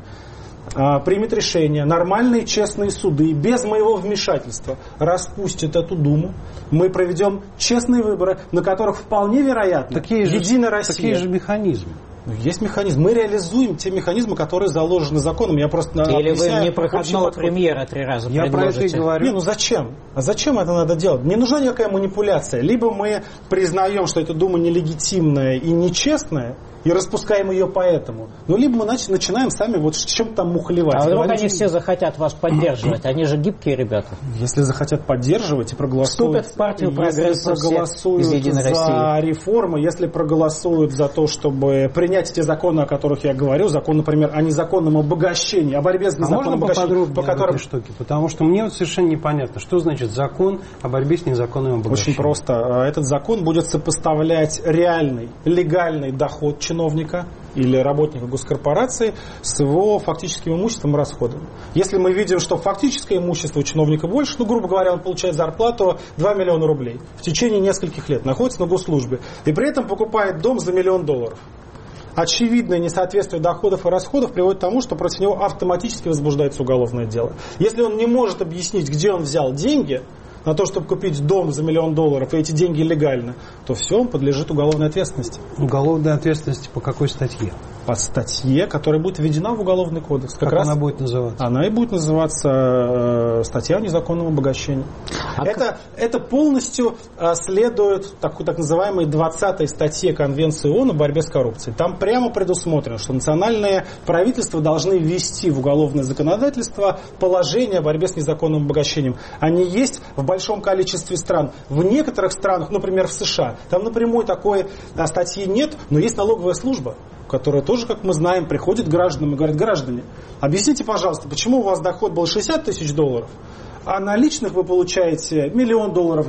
а, примет решение. Нормальные честные суды, без моего вмешательства, распустят эту Думу. Мы проведем честные выборы, на которых вполне вероятно такие Единая же, Россия... Такие же механизмы. Есть механизм. Мы реализуем те механизмы, которые заложены законом. Я просто Или вы непроходного премьера три раза Я предложите. про это и говорю. Не, ну зачем? А зачем это надо делать? Не нужна никакая манипуляция. Либо мы признаем, что эта Дума нелегитимная и нечестная, и распускаем ее поэтому. Ну, либо мы начинаем сами вот в чем-то там мухлевать. А вдруг говорить, они все захотят вас поддерживать? Они же гибкие ребята. Если захотят поддерживать и проголосуют, Вступят в партию если прогресса проголосуют из Единой за России. реформы, если проголосуют за то, чтобы принять те законы, о которых я говорю, закон, например, о незаконном обогащении, о борьбе с незаконным а обогащением, по которым... штуки? Потому что мне вот совершенно непонятно, что значит закон о борьбе с незаконным обогащением. Очень просто. Этот закон будет сопоставлять реальный, легальный доход чиновника или работника госкорпорации с его фактическим имуществом и расходами. Если мы видим, что фактическое имущество у чиновника больше, ну, грубо говоря, он получает зарплату два миллиона рублей в течение нескольких лет, находится на госслужбе, и при этом покупает дом за миллион долларов. Очевидное несоответствие доходов и расходов приводит к тому, что против него автоматически возбуждается уголовное дело. Если он не может объяснить, где он взял деньги на то, чтобы купить дом за миллион долларов, и эти деньги легальны, то все, он подлежит уголовной ответственности. Уголовной ответственности по какой статье? По статье, которая будет введена в Уголовный кодекс. Как, как раз она будет называться? Она и будет называться э, статья о незаконном обогащении. А это, как... это полностью э, следует так, так называемой двадцатой статье Конвенции ООН о борьбе с коррупцией. Там прямо предусмотрено, что национальные правительства должны ввести в уголовное законодательство положение о борьбе с незаконным обогащением. Они есть в большом количестве стран. В некоторых странах, например, в США, там напрямую такой а, статьи нет, но есть налоговая служба, которая тоже, как мы знаем, приходит к гражданам и говорит: граждане, объясните, пожалуйста, почему у вас доход был шестьдесят тысяч долларов, а наличных вы получаете миллион долларов в год.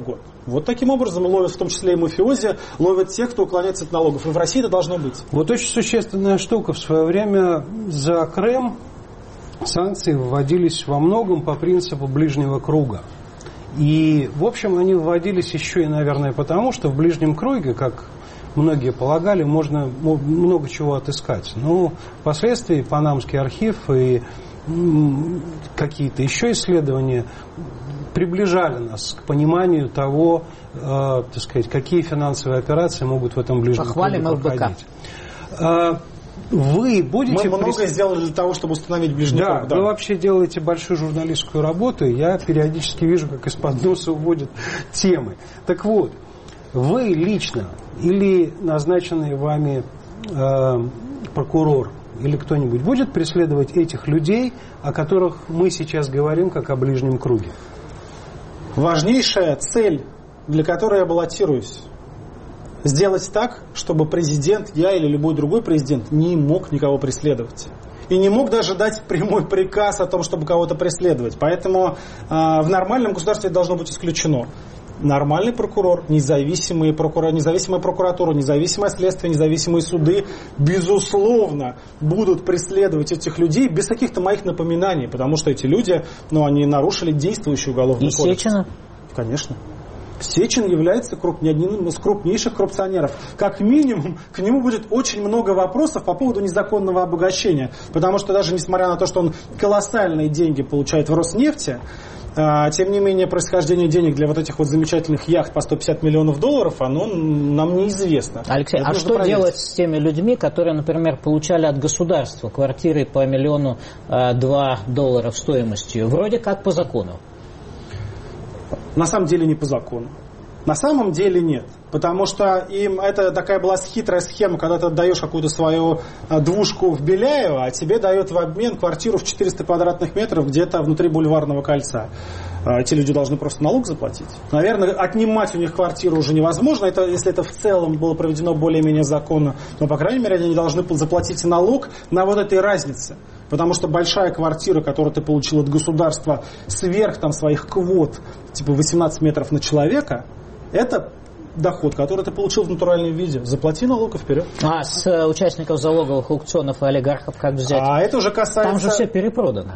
Вот таким образом ловят, в том числе и мафиози, ловят тех, кто уклоняется от налогов. И в России это должно быть. Вот очень существенная штука. В свое время за Крым санкции вводились во многом по принципу ближнего круга. И, в общем, они вводились еще и, наверное, потому, что в ближнем круге, как многие полагали, можно много чего отыскать. Но впоследствии Панамский архив и какие-то еще исследования приближали нас к пониманию того, э, так сказать, какие финансовые операции могут в этом ближнем круге проходить. Э, вы будете... Мы многое прис... сделали для того, чтобы установить ближний да, круг. Да, вы вообще делаете большую журналистскую работу, и я периодически вижу, как из-под носа уводят темы. Так вот, вы лично или назначенный вами э, прокурор или кто-нибудь будет преследовать этих людей, о которых мы сейчас говорим, как о ближнем круге? Важнейшая цель, для которой я баллотируюсь, сделать так, чтобы президент, я или любой другой президент не мог никого преследовать. И не мог даже дать прямой приказ о том, чтобы кого-то преследовать. Поэтому э, в нормальном государстве это должно быть исключено. Нормальный прокурор, независимые прокурор, независимая прокуратура, независимое следствие, независимые суды, безусловно, будут преследовать этих людей без каких-то моих напоминаний, потому что эти люди, ну, они нарушили действующий уголовный кодекс. И Сечина? Конечно. Сечин является круп... одним из крупнейших коррупционеров. Как минимум, к нему будет очень много вопросов по поводу незаконного обогащения. Потому что даже несмотря на то, что он колоссальные деньги получает в Роснефти, тем не менее, происхождение денег для вот этих вот замечательных яхт по сто пятьдесят миллионов долларов, оно нам неизвестно. Алексей, это а что проверить. Делать с теми людьми, которые, например, получали от государства квартиры по миллиону два долларов стоимостью? Вроде как по закону. На самом деле не по закону. На самом деле нет. Потому что им это такая была хитрая схема, когда ты отдаешь какую-то свою двушку в Беляево, а тебе дает в обмен квартиру в четыреста квадратных метров где-то внутри Бульварного кольца. Эти люди должны просто налог заплатить. Наверное, отнимать у них квартиру уже невозможно, это, если это в целом было проведено более-менее законно. Но, по крайней мере, они должны заплатить налог на вот этой разнице. Потому что большая квартира, которую ты получил от государства сверх там своих квот, типа восемнадцать метров на человека, это доход, который ты получил в натуральном виде. Заплати налог и вперед. А с э, участников залоговых аукционов и олигархов как взять? А это уже касается... Там же все перепродано.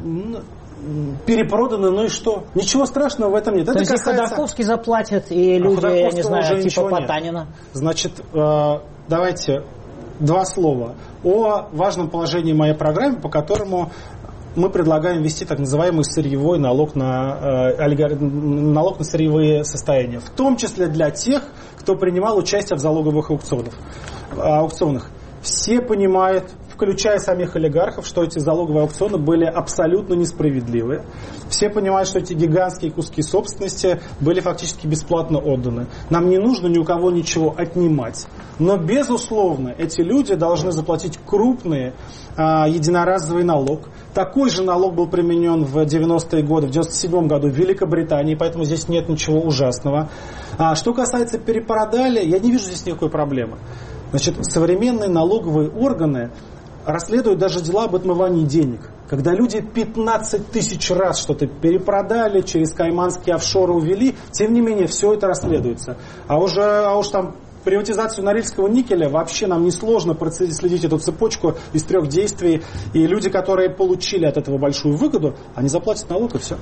Перепродано, ну и что? Ничего страшного в этом нет. То это есть касается... Ходорковский заплатит, и люди, а я не знаю, типа Потанина. Значит, э, давайте два слова о важном положении моей программы, по которому мы предлагаем ввести так называемый сырьевой налог на, э, олигар... налог на сырьевые состояния. В том числе для тех, кто принимал участие в залоговых аукционах. аукционах. Все понимают, включая самих олигархов, что эти залоговые аукционы были абсолютно несправедливы. Все понимают, что эти гигантские куски собственности были фактически бесплатно отданы. Нам не нужно ни у кого ничего отнимать. Но, безусловно, эти люди должны заплатить крупный а, единоразовый налог. Такой же налог был применен в девяностые годы, в девяносто седьмом году в Великобритании, поэтому здесь нет ничего ужасного. А, что касается перепродали, я не вижу здесь никакой проблемы. Значит, современные налоговые органы расследуют даже дела об отмывании денег. Когда люди пятнадцать тысяч раз что-то перепродали, через кайманские офшоры увели, тем не менее, все это расследуется. А уже, а уж там приватизацию Норильского никеля вообще нам несложно проследить эту цепочку из трех действий. И люди, которые получили от этого большую выгоду, они заплатят налог и все.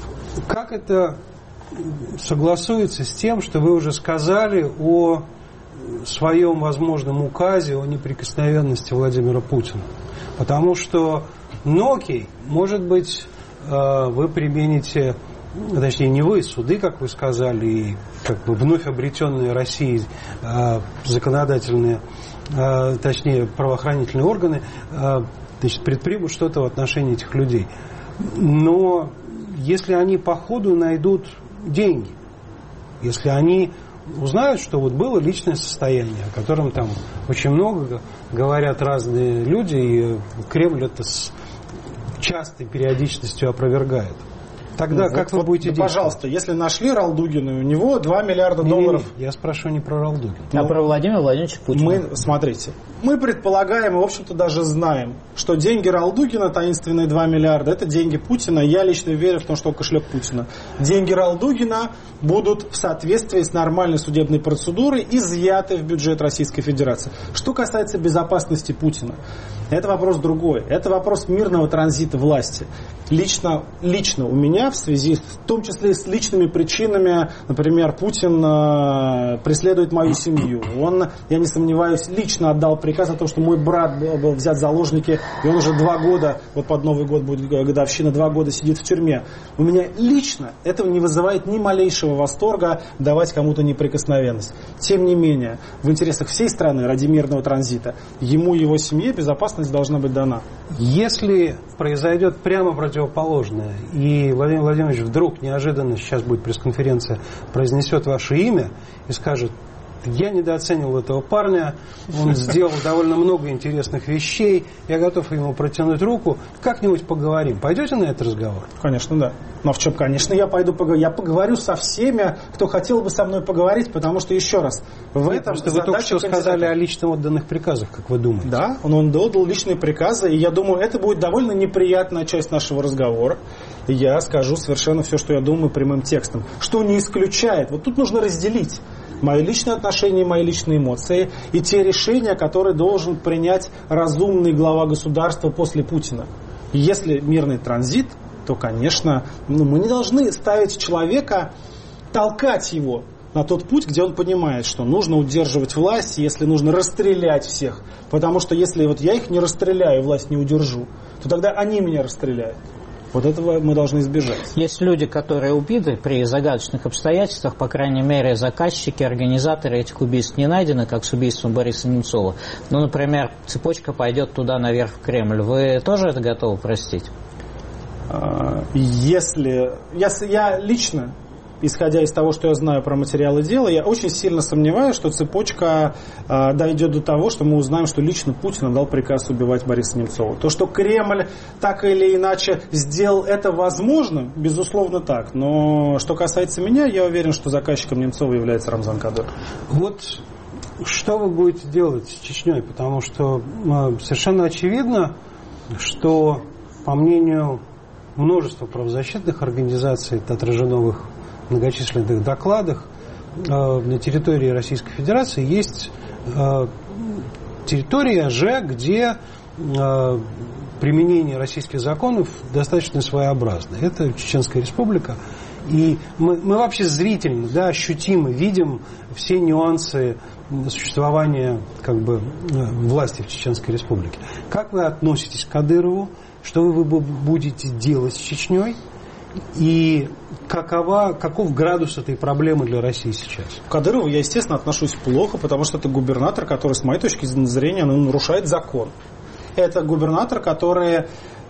Как это согласуется с тем, что вы уже сказали о своем возможном указе о неприкосновенности Владимира Путина? Потому что, ну окей, может быть, вы примените, точнее не вы, суды, как вы сказали, и как бы вновь обретенные Россией законодательные, точнее правоохранительные органы, значит, предпримут что-то в отношении этих людей. Но если они по ходу найдут деньги, если они узнают, что вот было личное состояние, о котором там очень много говорят разные люди, и Кремль это с частой периодичностью опровергает. Тогда ну, как вот, вы будете да, действовать? пожалуйста, если нашли Ралдугина, у него два миллиарда долларов. Не, не, я спрашиваю не про Ралдугина. А ну, про Владимира Владимировича Путина. Мы, смотрите, мы предполагаем и, в общем-то, даже знаем, что деньги Ралдугина, таинственные два миллиарда, это деньги Путина. Я лично верю в том, что кошелек Путина. Деньги Ралдугина будут в соответствии с нормальной судебной процедурой изъяты в бюджет Российской Федерации. Что касается безопасности Путина, это вопрос другой. Это вопрос мирного транзита власти. Лично, лично у меня в связи, в том числе с личными причинами, например, Путин э, преследует мою семью. Он, я не сомневаюсь, лично отдал приказ о том, что мой брат был, был взят в заложники, и он уже два года, вот под Новый год будет годовщина, два года сидит в тюрьме. У меня лично этого не вызывает ни малейшего восторга давать кому-то неприкосновенность. Тем не менее, в интересах всей страны, ради мирного транзита, ему и его семье безопасность должна быть дана. Если произойдет прямо противоположное, и Владимир Владимирович вдруг неожиданно, сейчас будет пресс-конференция, произнесет ваше имя и скажет: я недооценил этого парня, он сделал довольно много интересных вещей, я готов ему протянуть руку, как-нибудь поговорим. Пойдете на этот разговор? Конечно, да. Но в чем, конечно, я пойду поговорю. Я поговорю со всеми, кто хотел бы со мной поговорить, потому что, еще раз, в Нет, этом что вы только что кандидата. сказали о лично отданных приказах, как вы думаете? Да, он, он отдал личные приказы, и я думаю, это будет довольно неприятная часть нашего разговора. И я скажу совершенно все, что я думаю, прямым текстом. Что не исключает. Вот тут нужно разделить мои личные отношения, мои личные эмоции и те решения, которые должен принять разумный глава государства после Путина. Если мирный транзит, то, конечно, ну, мы не должны ставить человека, толкать его на тот путь, где он понимает, что нужно удерживать власть, если нужно расстрелять всех. Потому что если вот я их не расстреляю, власть не удержу, то тогда они меня расстреляют. Вот этого мы должны избежать. Есть люди, которые убиты при загадочных обстоятельствах, по крайней мере, заказчики, организаторы этих убийств не найдены, как с убийством Бориса Немцова. Ну, например, цепочка пойдет туда наверх в Кремль. Вы тоже это готовы простить? Если... Я, я лично, исходя из того, что я знаю про материалы дела, я очень сильно сомневаюсь, что цепочка э, дойдет до того, что мы узнаем, что лично Путин отдал приказ убивать Бориса Немцова. То, что Кремль так или иначе сделал это возможным, безусловно так. Но что касается меня, я уверен, что заказчиком Немцова является Рамзан Кадыров. Вот что вы будете делать с Чечней? Потому что э, совершенно очевидно, что, по мнению множества правозащитных организаций, это отражено в их многочисленных докладах, э, на территории Российской Федерации есть э, территория же, где э, применение российских законов достаточно своеобразно. Это Чеченская Республика. И мы, мы вообще зрительно, да, ощутимо видим все нюансы существования как бы, власти в Чеченской Республике. Как вы относитесь к Кадырову? Что вы будете делать с Чечней? И какова, каков градус этой проблемы для России сейчас? К Кадырову я, естественно, отношусь плохо, потому что это губернатор, который, с моей точки зрения, ну, нарушает закон. Это губернатор, который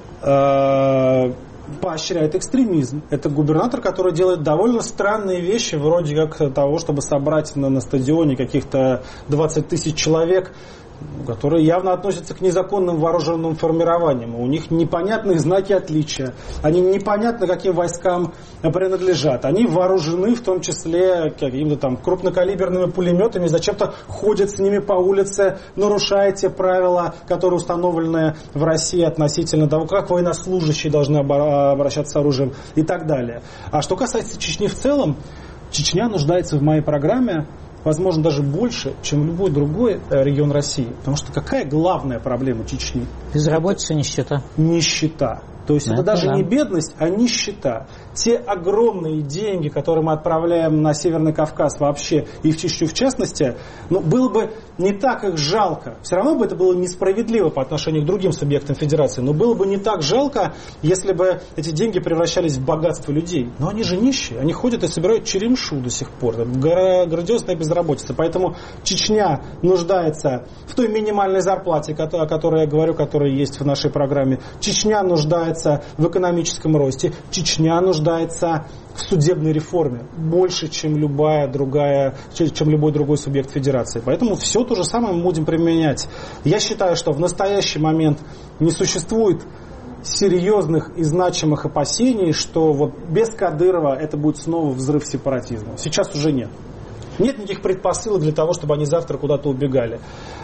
э, поощряет экстремизм. Это губернатор, который делает довольно странные вещи, вроде как того, чтобы собрать на, на стадионе каких-то двадцать тысяч человек, которые явно относятся к незаконным вооруженным формированиям. У них непонятные знаки отличия. Они непонятно каким войскам принадлежат. Они вооружены в том числе какими-то там крупнокалиберными пулеметами, зачем-то ходят с ними по улице, нарушая те правила, которые установлены в России относительно того, как военнослужащие должны обращаться с оружием и так далее. А что касается Чечни в целом, Чечня нуждается в моей программе возможно, даже больше, чем любой другой регион России. Потому что какая главная проблема Чечни? Безработица, нищета. Нищета. То есть это, это даже да. не бедность, а нищета. Те огромные деньги, которые мы отправляем на Северный Кавказ вообще и в Чечню в частности, ну, было бы не так их жалко. Все равно бы это было несправедливо по отношению к другим субъектам Федерации. Но было бы не так жалко, если бы эти деньги превращались в богатство людей. Но они же нищие. Они ходят и собирают черемшу до сих пор. Грандиозная безработица. Поэтому Чечня нуждается в той минимальной зарплате, о которой я говорю, которая есть в нашей программе. Чечня нуждается в экономическом росте. Чечня нуждается в судебной реформе больше, чем любая другая, чем любой другой субъект Федерации. Поэтому все то же самое мы будем применять. Я считаю, что в настоящий момент не существует серьезных и значимых опасений, что вот без Кадырова это будет снова взрыв сепаратизма. Сейчас уже нет. Нет никаких предпосылок для того, чтобы они завтра куда-то убегали.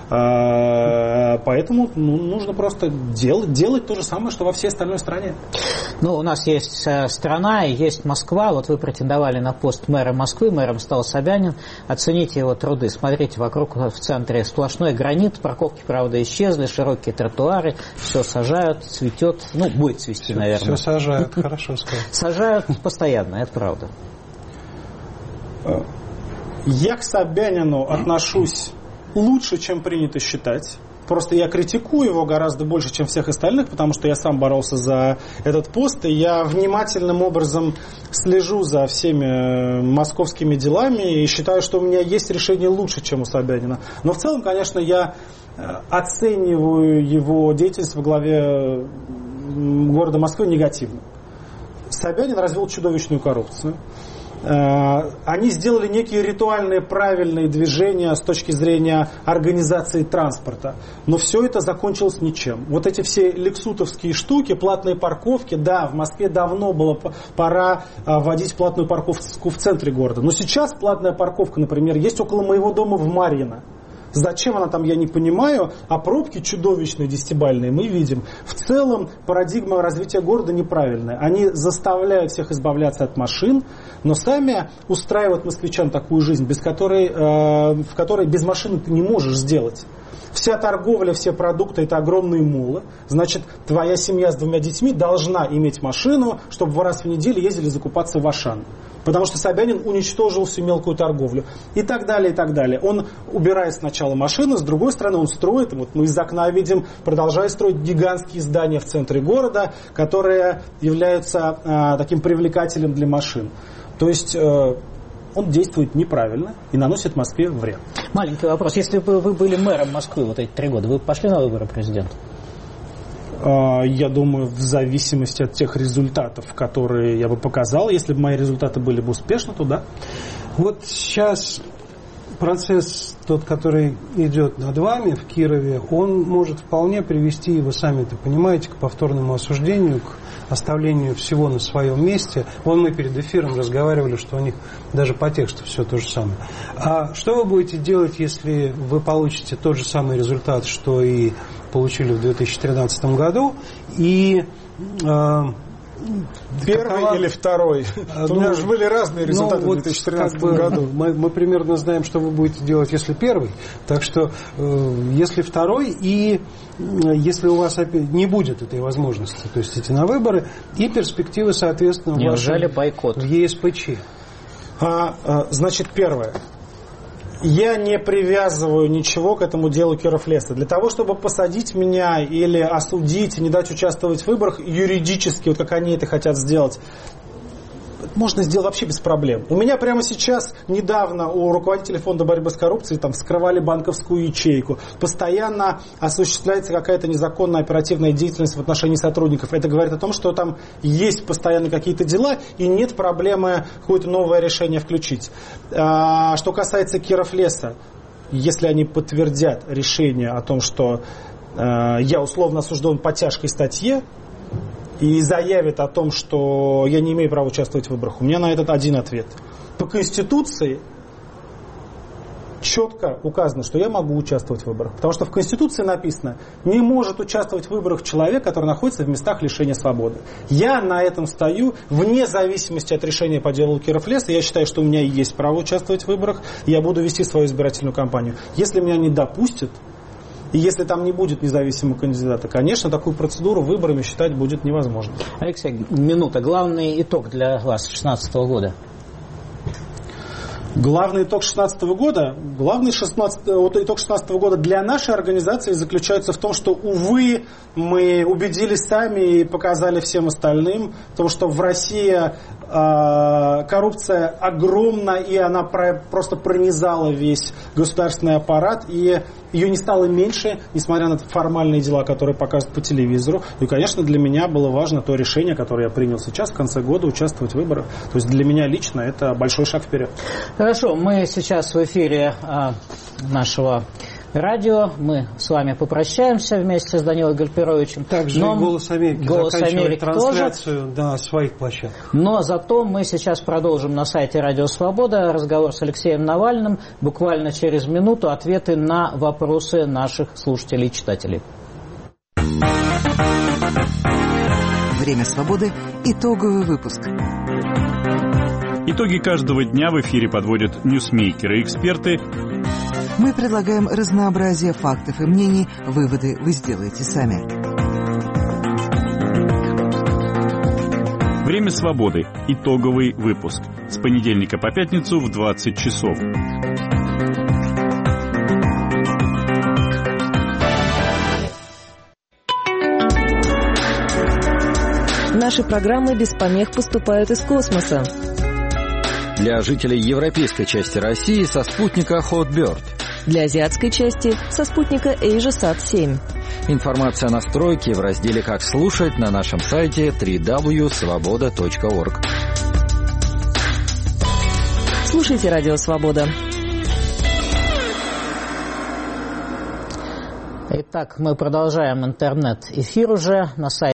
Поэтому ну, нужно просто делать, делать то же самое, что во всей остальной стране. Ну, у нас есть страна и есть Москва. Вот вы претендовали на пост мэра Москвы, мэром стал Собянин. Оцените его труды. Смотрите, вокруг в центре сплошной гранит, парковки, правда, исчезли, широкие тротуары, все сажают, цветет. Ну, будет цвести, все, наверное. Все сажают, хорошо сказать. Сажают постоянно, это правда. Я к Собянину отношусь лучше, чем принято считать. Просто я критикую его гораздо больше, чем всех остальных, потому что я сам боролся за этот пост, и я внимательным образом слежу за всеми московскими делами и считаю, что у меня есть решение лучше, чем у Собянина. Но в целом, конечно, я оцениваю его деятельность во главе города Москвы негативно. Собянин развел чудовищную коррупцию. Они сделали некие ритуальные правильные движения с точки зрения организации транспорта, но все это закончилось ничем. Вот эти все лексутовские штуки, платные парковки, да, в Москве давно было пора вводить платную парковку в центре города, но сейчас платная парковка, например, есть около моего дома в Марьино. Зачем она там, я не понимаю, а пробки чудовищные, десятибальные, мы видим. В целом парадигма развития города неправильная. Они заставляют всех избавляться от машин, но сами устраивают москвичам такую жизнь, без которой, э, в которой без машины ты не можешь сделать. Вся торговля, все продукты – это огромные молы. Значит, твоя семья с двумя детьми должна иметь машину, чтобы в раз в неделю ездили закупаться в Ашан. Потому что Собянин уничтожил всю мелкую торговлю. И так далее, и так далее. Он убирает сначала машины, с другой стороны он строит, вот мы из окна видим, продолжает строить гигантские здания в центре города, которые являются э, таким привлекателем для машин. То есть... Э, он действует неправильно и наносит Москве вред. Маленький вопрос. Если бы вы были мэром Москвы вот эти три года, вы бы пошли на выборы президента? Я думаю, в зависимости от тех результатов, которые я бы показал, если бы мои результаты были бы успешны, то да. Вот сейчас процесс, тот, который идет над вами в Кирове, он может вполне привести, вы сами это понимаете, к повторному осуждению, к оставлению всего на своем месте. Вон мы перед эфиром разговаривали, что у них даже по тексту все то же самое. А что вы будете делать, если вы получите тот же самый результат, что и получили в две тысячи тринадцатом году, и... Э, Первый какова... или второй? Ну, у меня же были разные результаты ну, вот в две тысячи тринадцатом как бы, году. Мы, мы примерно знаем, что вы будете делать, если первый. Так что, э, если второй, и э, если у вас опять не будет этой возможности, то есть идти на выборы, и перспективы, соответственно, неужели бойкот в ЕСПЧ. А, а, значит, первое. Я не привязываю ничего к этому делу Киров-Леса. Для того, чтобы посадить меня или осудить, не дать участвовать в выборах юридически, вот как они это хотят сделать, можно сделать вообще без проблем. У меня прямо сейчас, недавно, у руководителя фонда борьбы с коррупцией там вскрывали банковскую ячейку. Постоянно осуществляется какая-то незаконная оперативная деятельность в отношении сотрудников. Это говорит о том, что там есть постоянно какие-то дела и нет проблемы какое-то новое решение включить. А, что касается Киров-Леса, если они подтвердят решение о том, что а, я условно осужден по тяжкой статье, и заявит о том, что я не имею права участвовать в выборах, у меня на этот один ответ. По Конституции четко указано, что я могу участвовать в выборах. Потому что в Конституции написано, не может участвовать в выборах человек, который находится в местах лишения свободы. Я на этом стою, вне зависимости от решения по делу Киров-Леса. Я считаю, что у меня есть право участвовать в выборах, и я буду вести свою избирательную кампанию. Если меня не допустят, и если там не будет независимого кандидата, конечно, такую процедуру выборами считать будет невозможно. Алексей, минута. Главный итог для вас шестнадцатого года? Главный итог шестнадцатого года, главный шестнадцатого, вот итог шестнадцатого года для нашей организации заключается в том, что, увы, мы убедились сами и показали всем остальным, в том, что в России э, коррупция огромна, и она про, просто пронизала весь государственный аппарат, и ее не стало меньше, несмотря на формальные дела, которые показывают по телевизору. И, конечно, для меня было важно то решение, которое я принял сейчас, в конце года, участвовать в выборах. То есть для меня лично это большой шаг вперед. Хорошо, мы сейчас в эфире а, нашего радио. Мы с вами попрощаемся вместе с Данилой Гальперовичем. Также Но «Голос Америки» «Голос заканчивает Америки» трансляцию тоже. на своих площадках. Но зато мы сейчас продолжим на сайте «Радио Свобода» разговор с Алексеем Навальным. Буквально через минуту ответы на вопросы наших слушателей и читателей. Время свободы. Итоговый выпуск. Итоги каждого дня в эфире подводят ньюсмейкеры и эксперты. Мы предлагаем разнообразие фактов и мнений. Выводы вы сделаете сами. Время свободы. Итоговый выпуск. С понедельника по пятницу в двадцать часов. Наши программы без помех поступают из космоса. Для жителей европейской части России со спутника Hotbird. Для азиатской части со спутника AsiaSat семь. Информация о настройке в разделе «Как слушать» на нашем сайте дабл ю дабл ю дабл ю точка свобода точка орг. Слушайте «Радио Свобода». Итак, мы продолжаем интернет-эфир уже на сайте.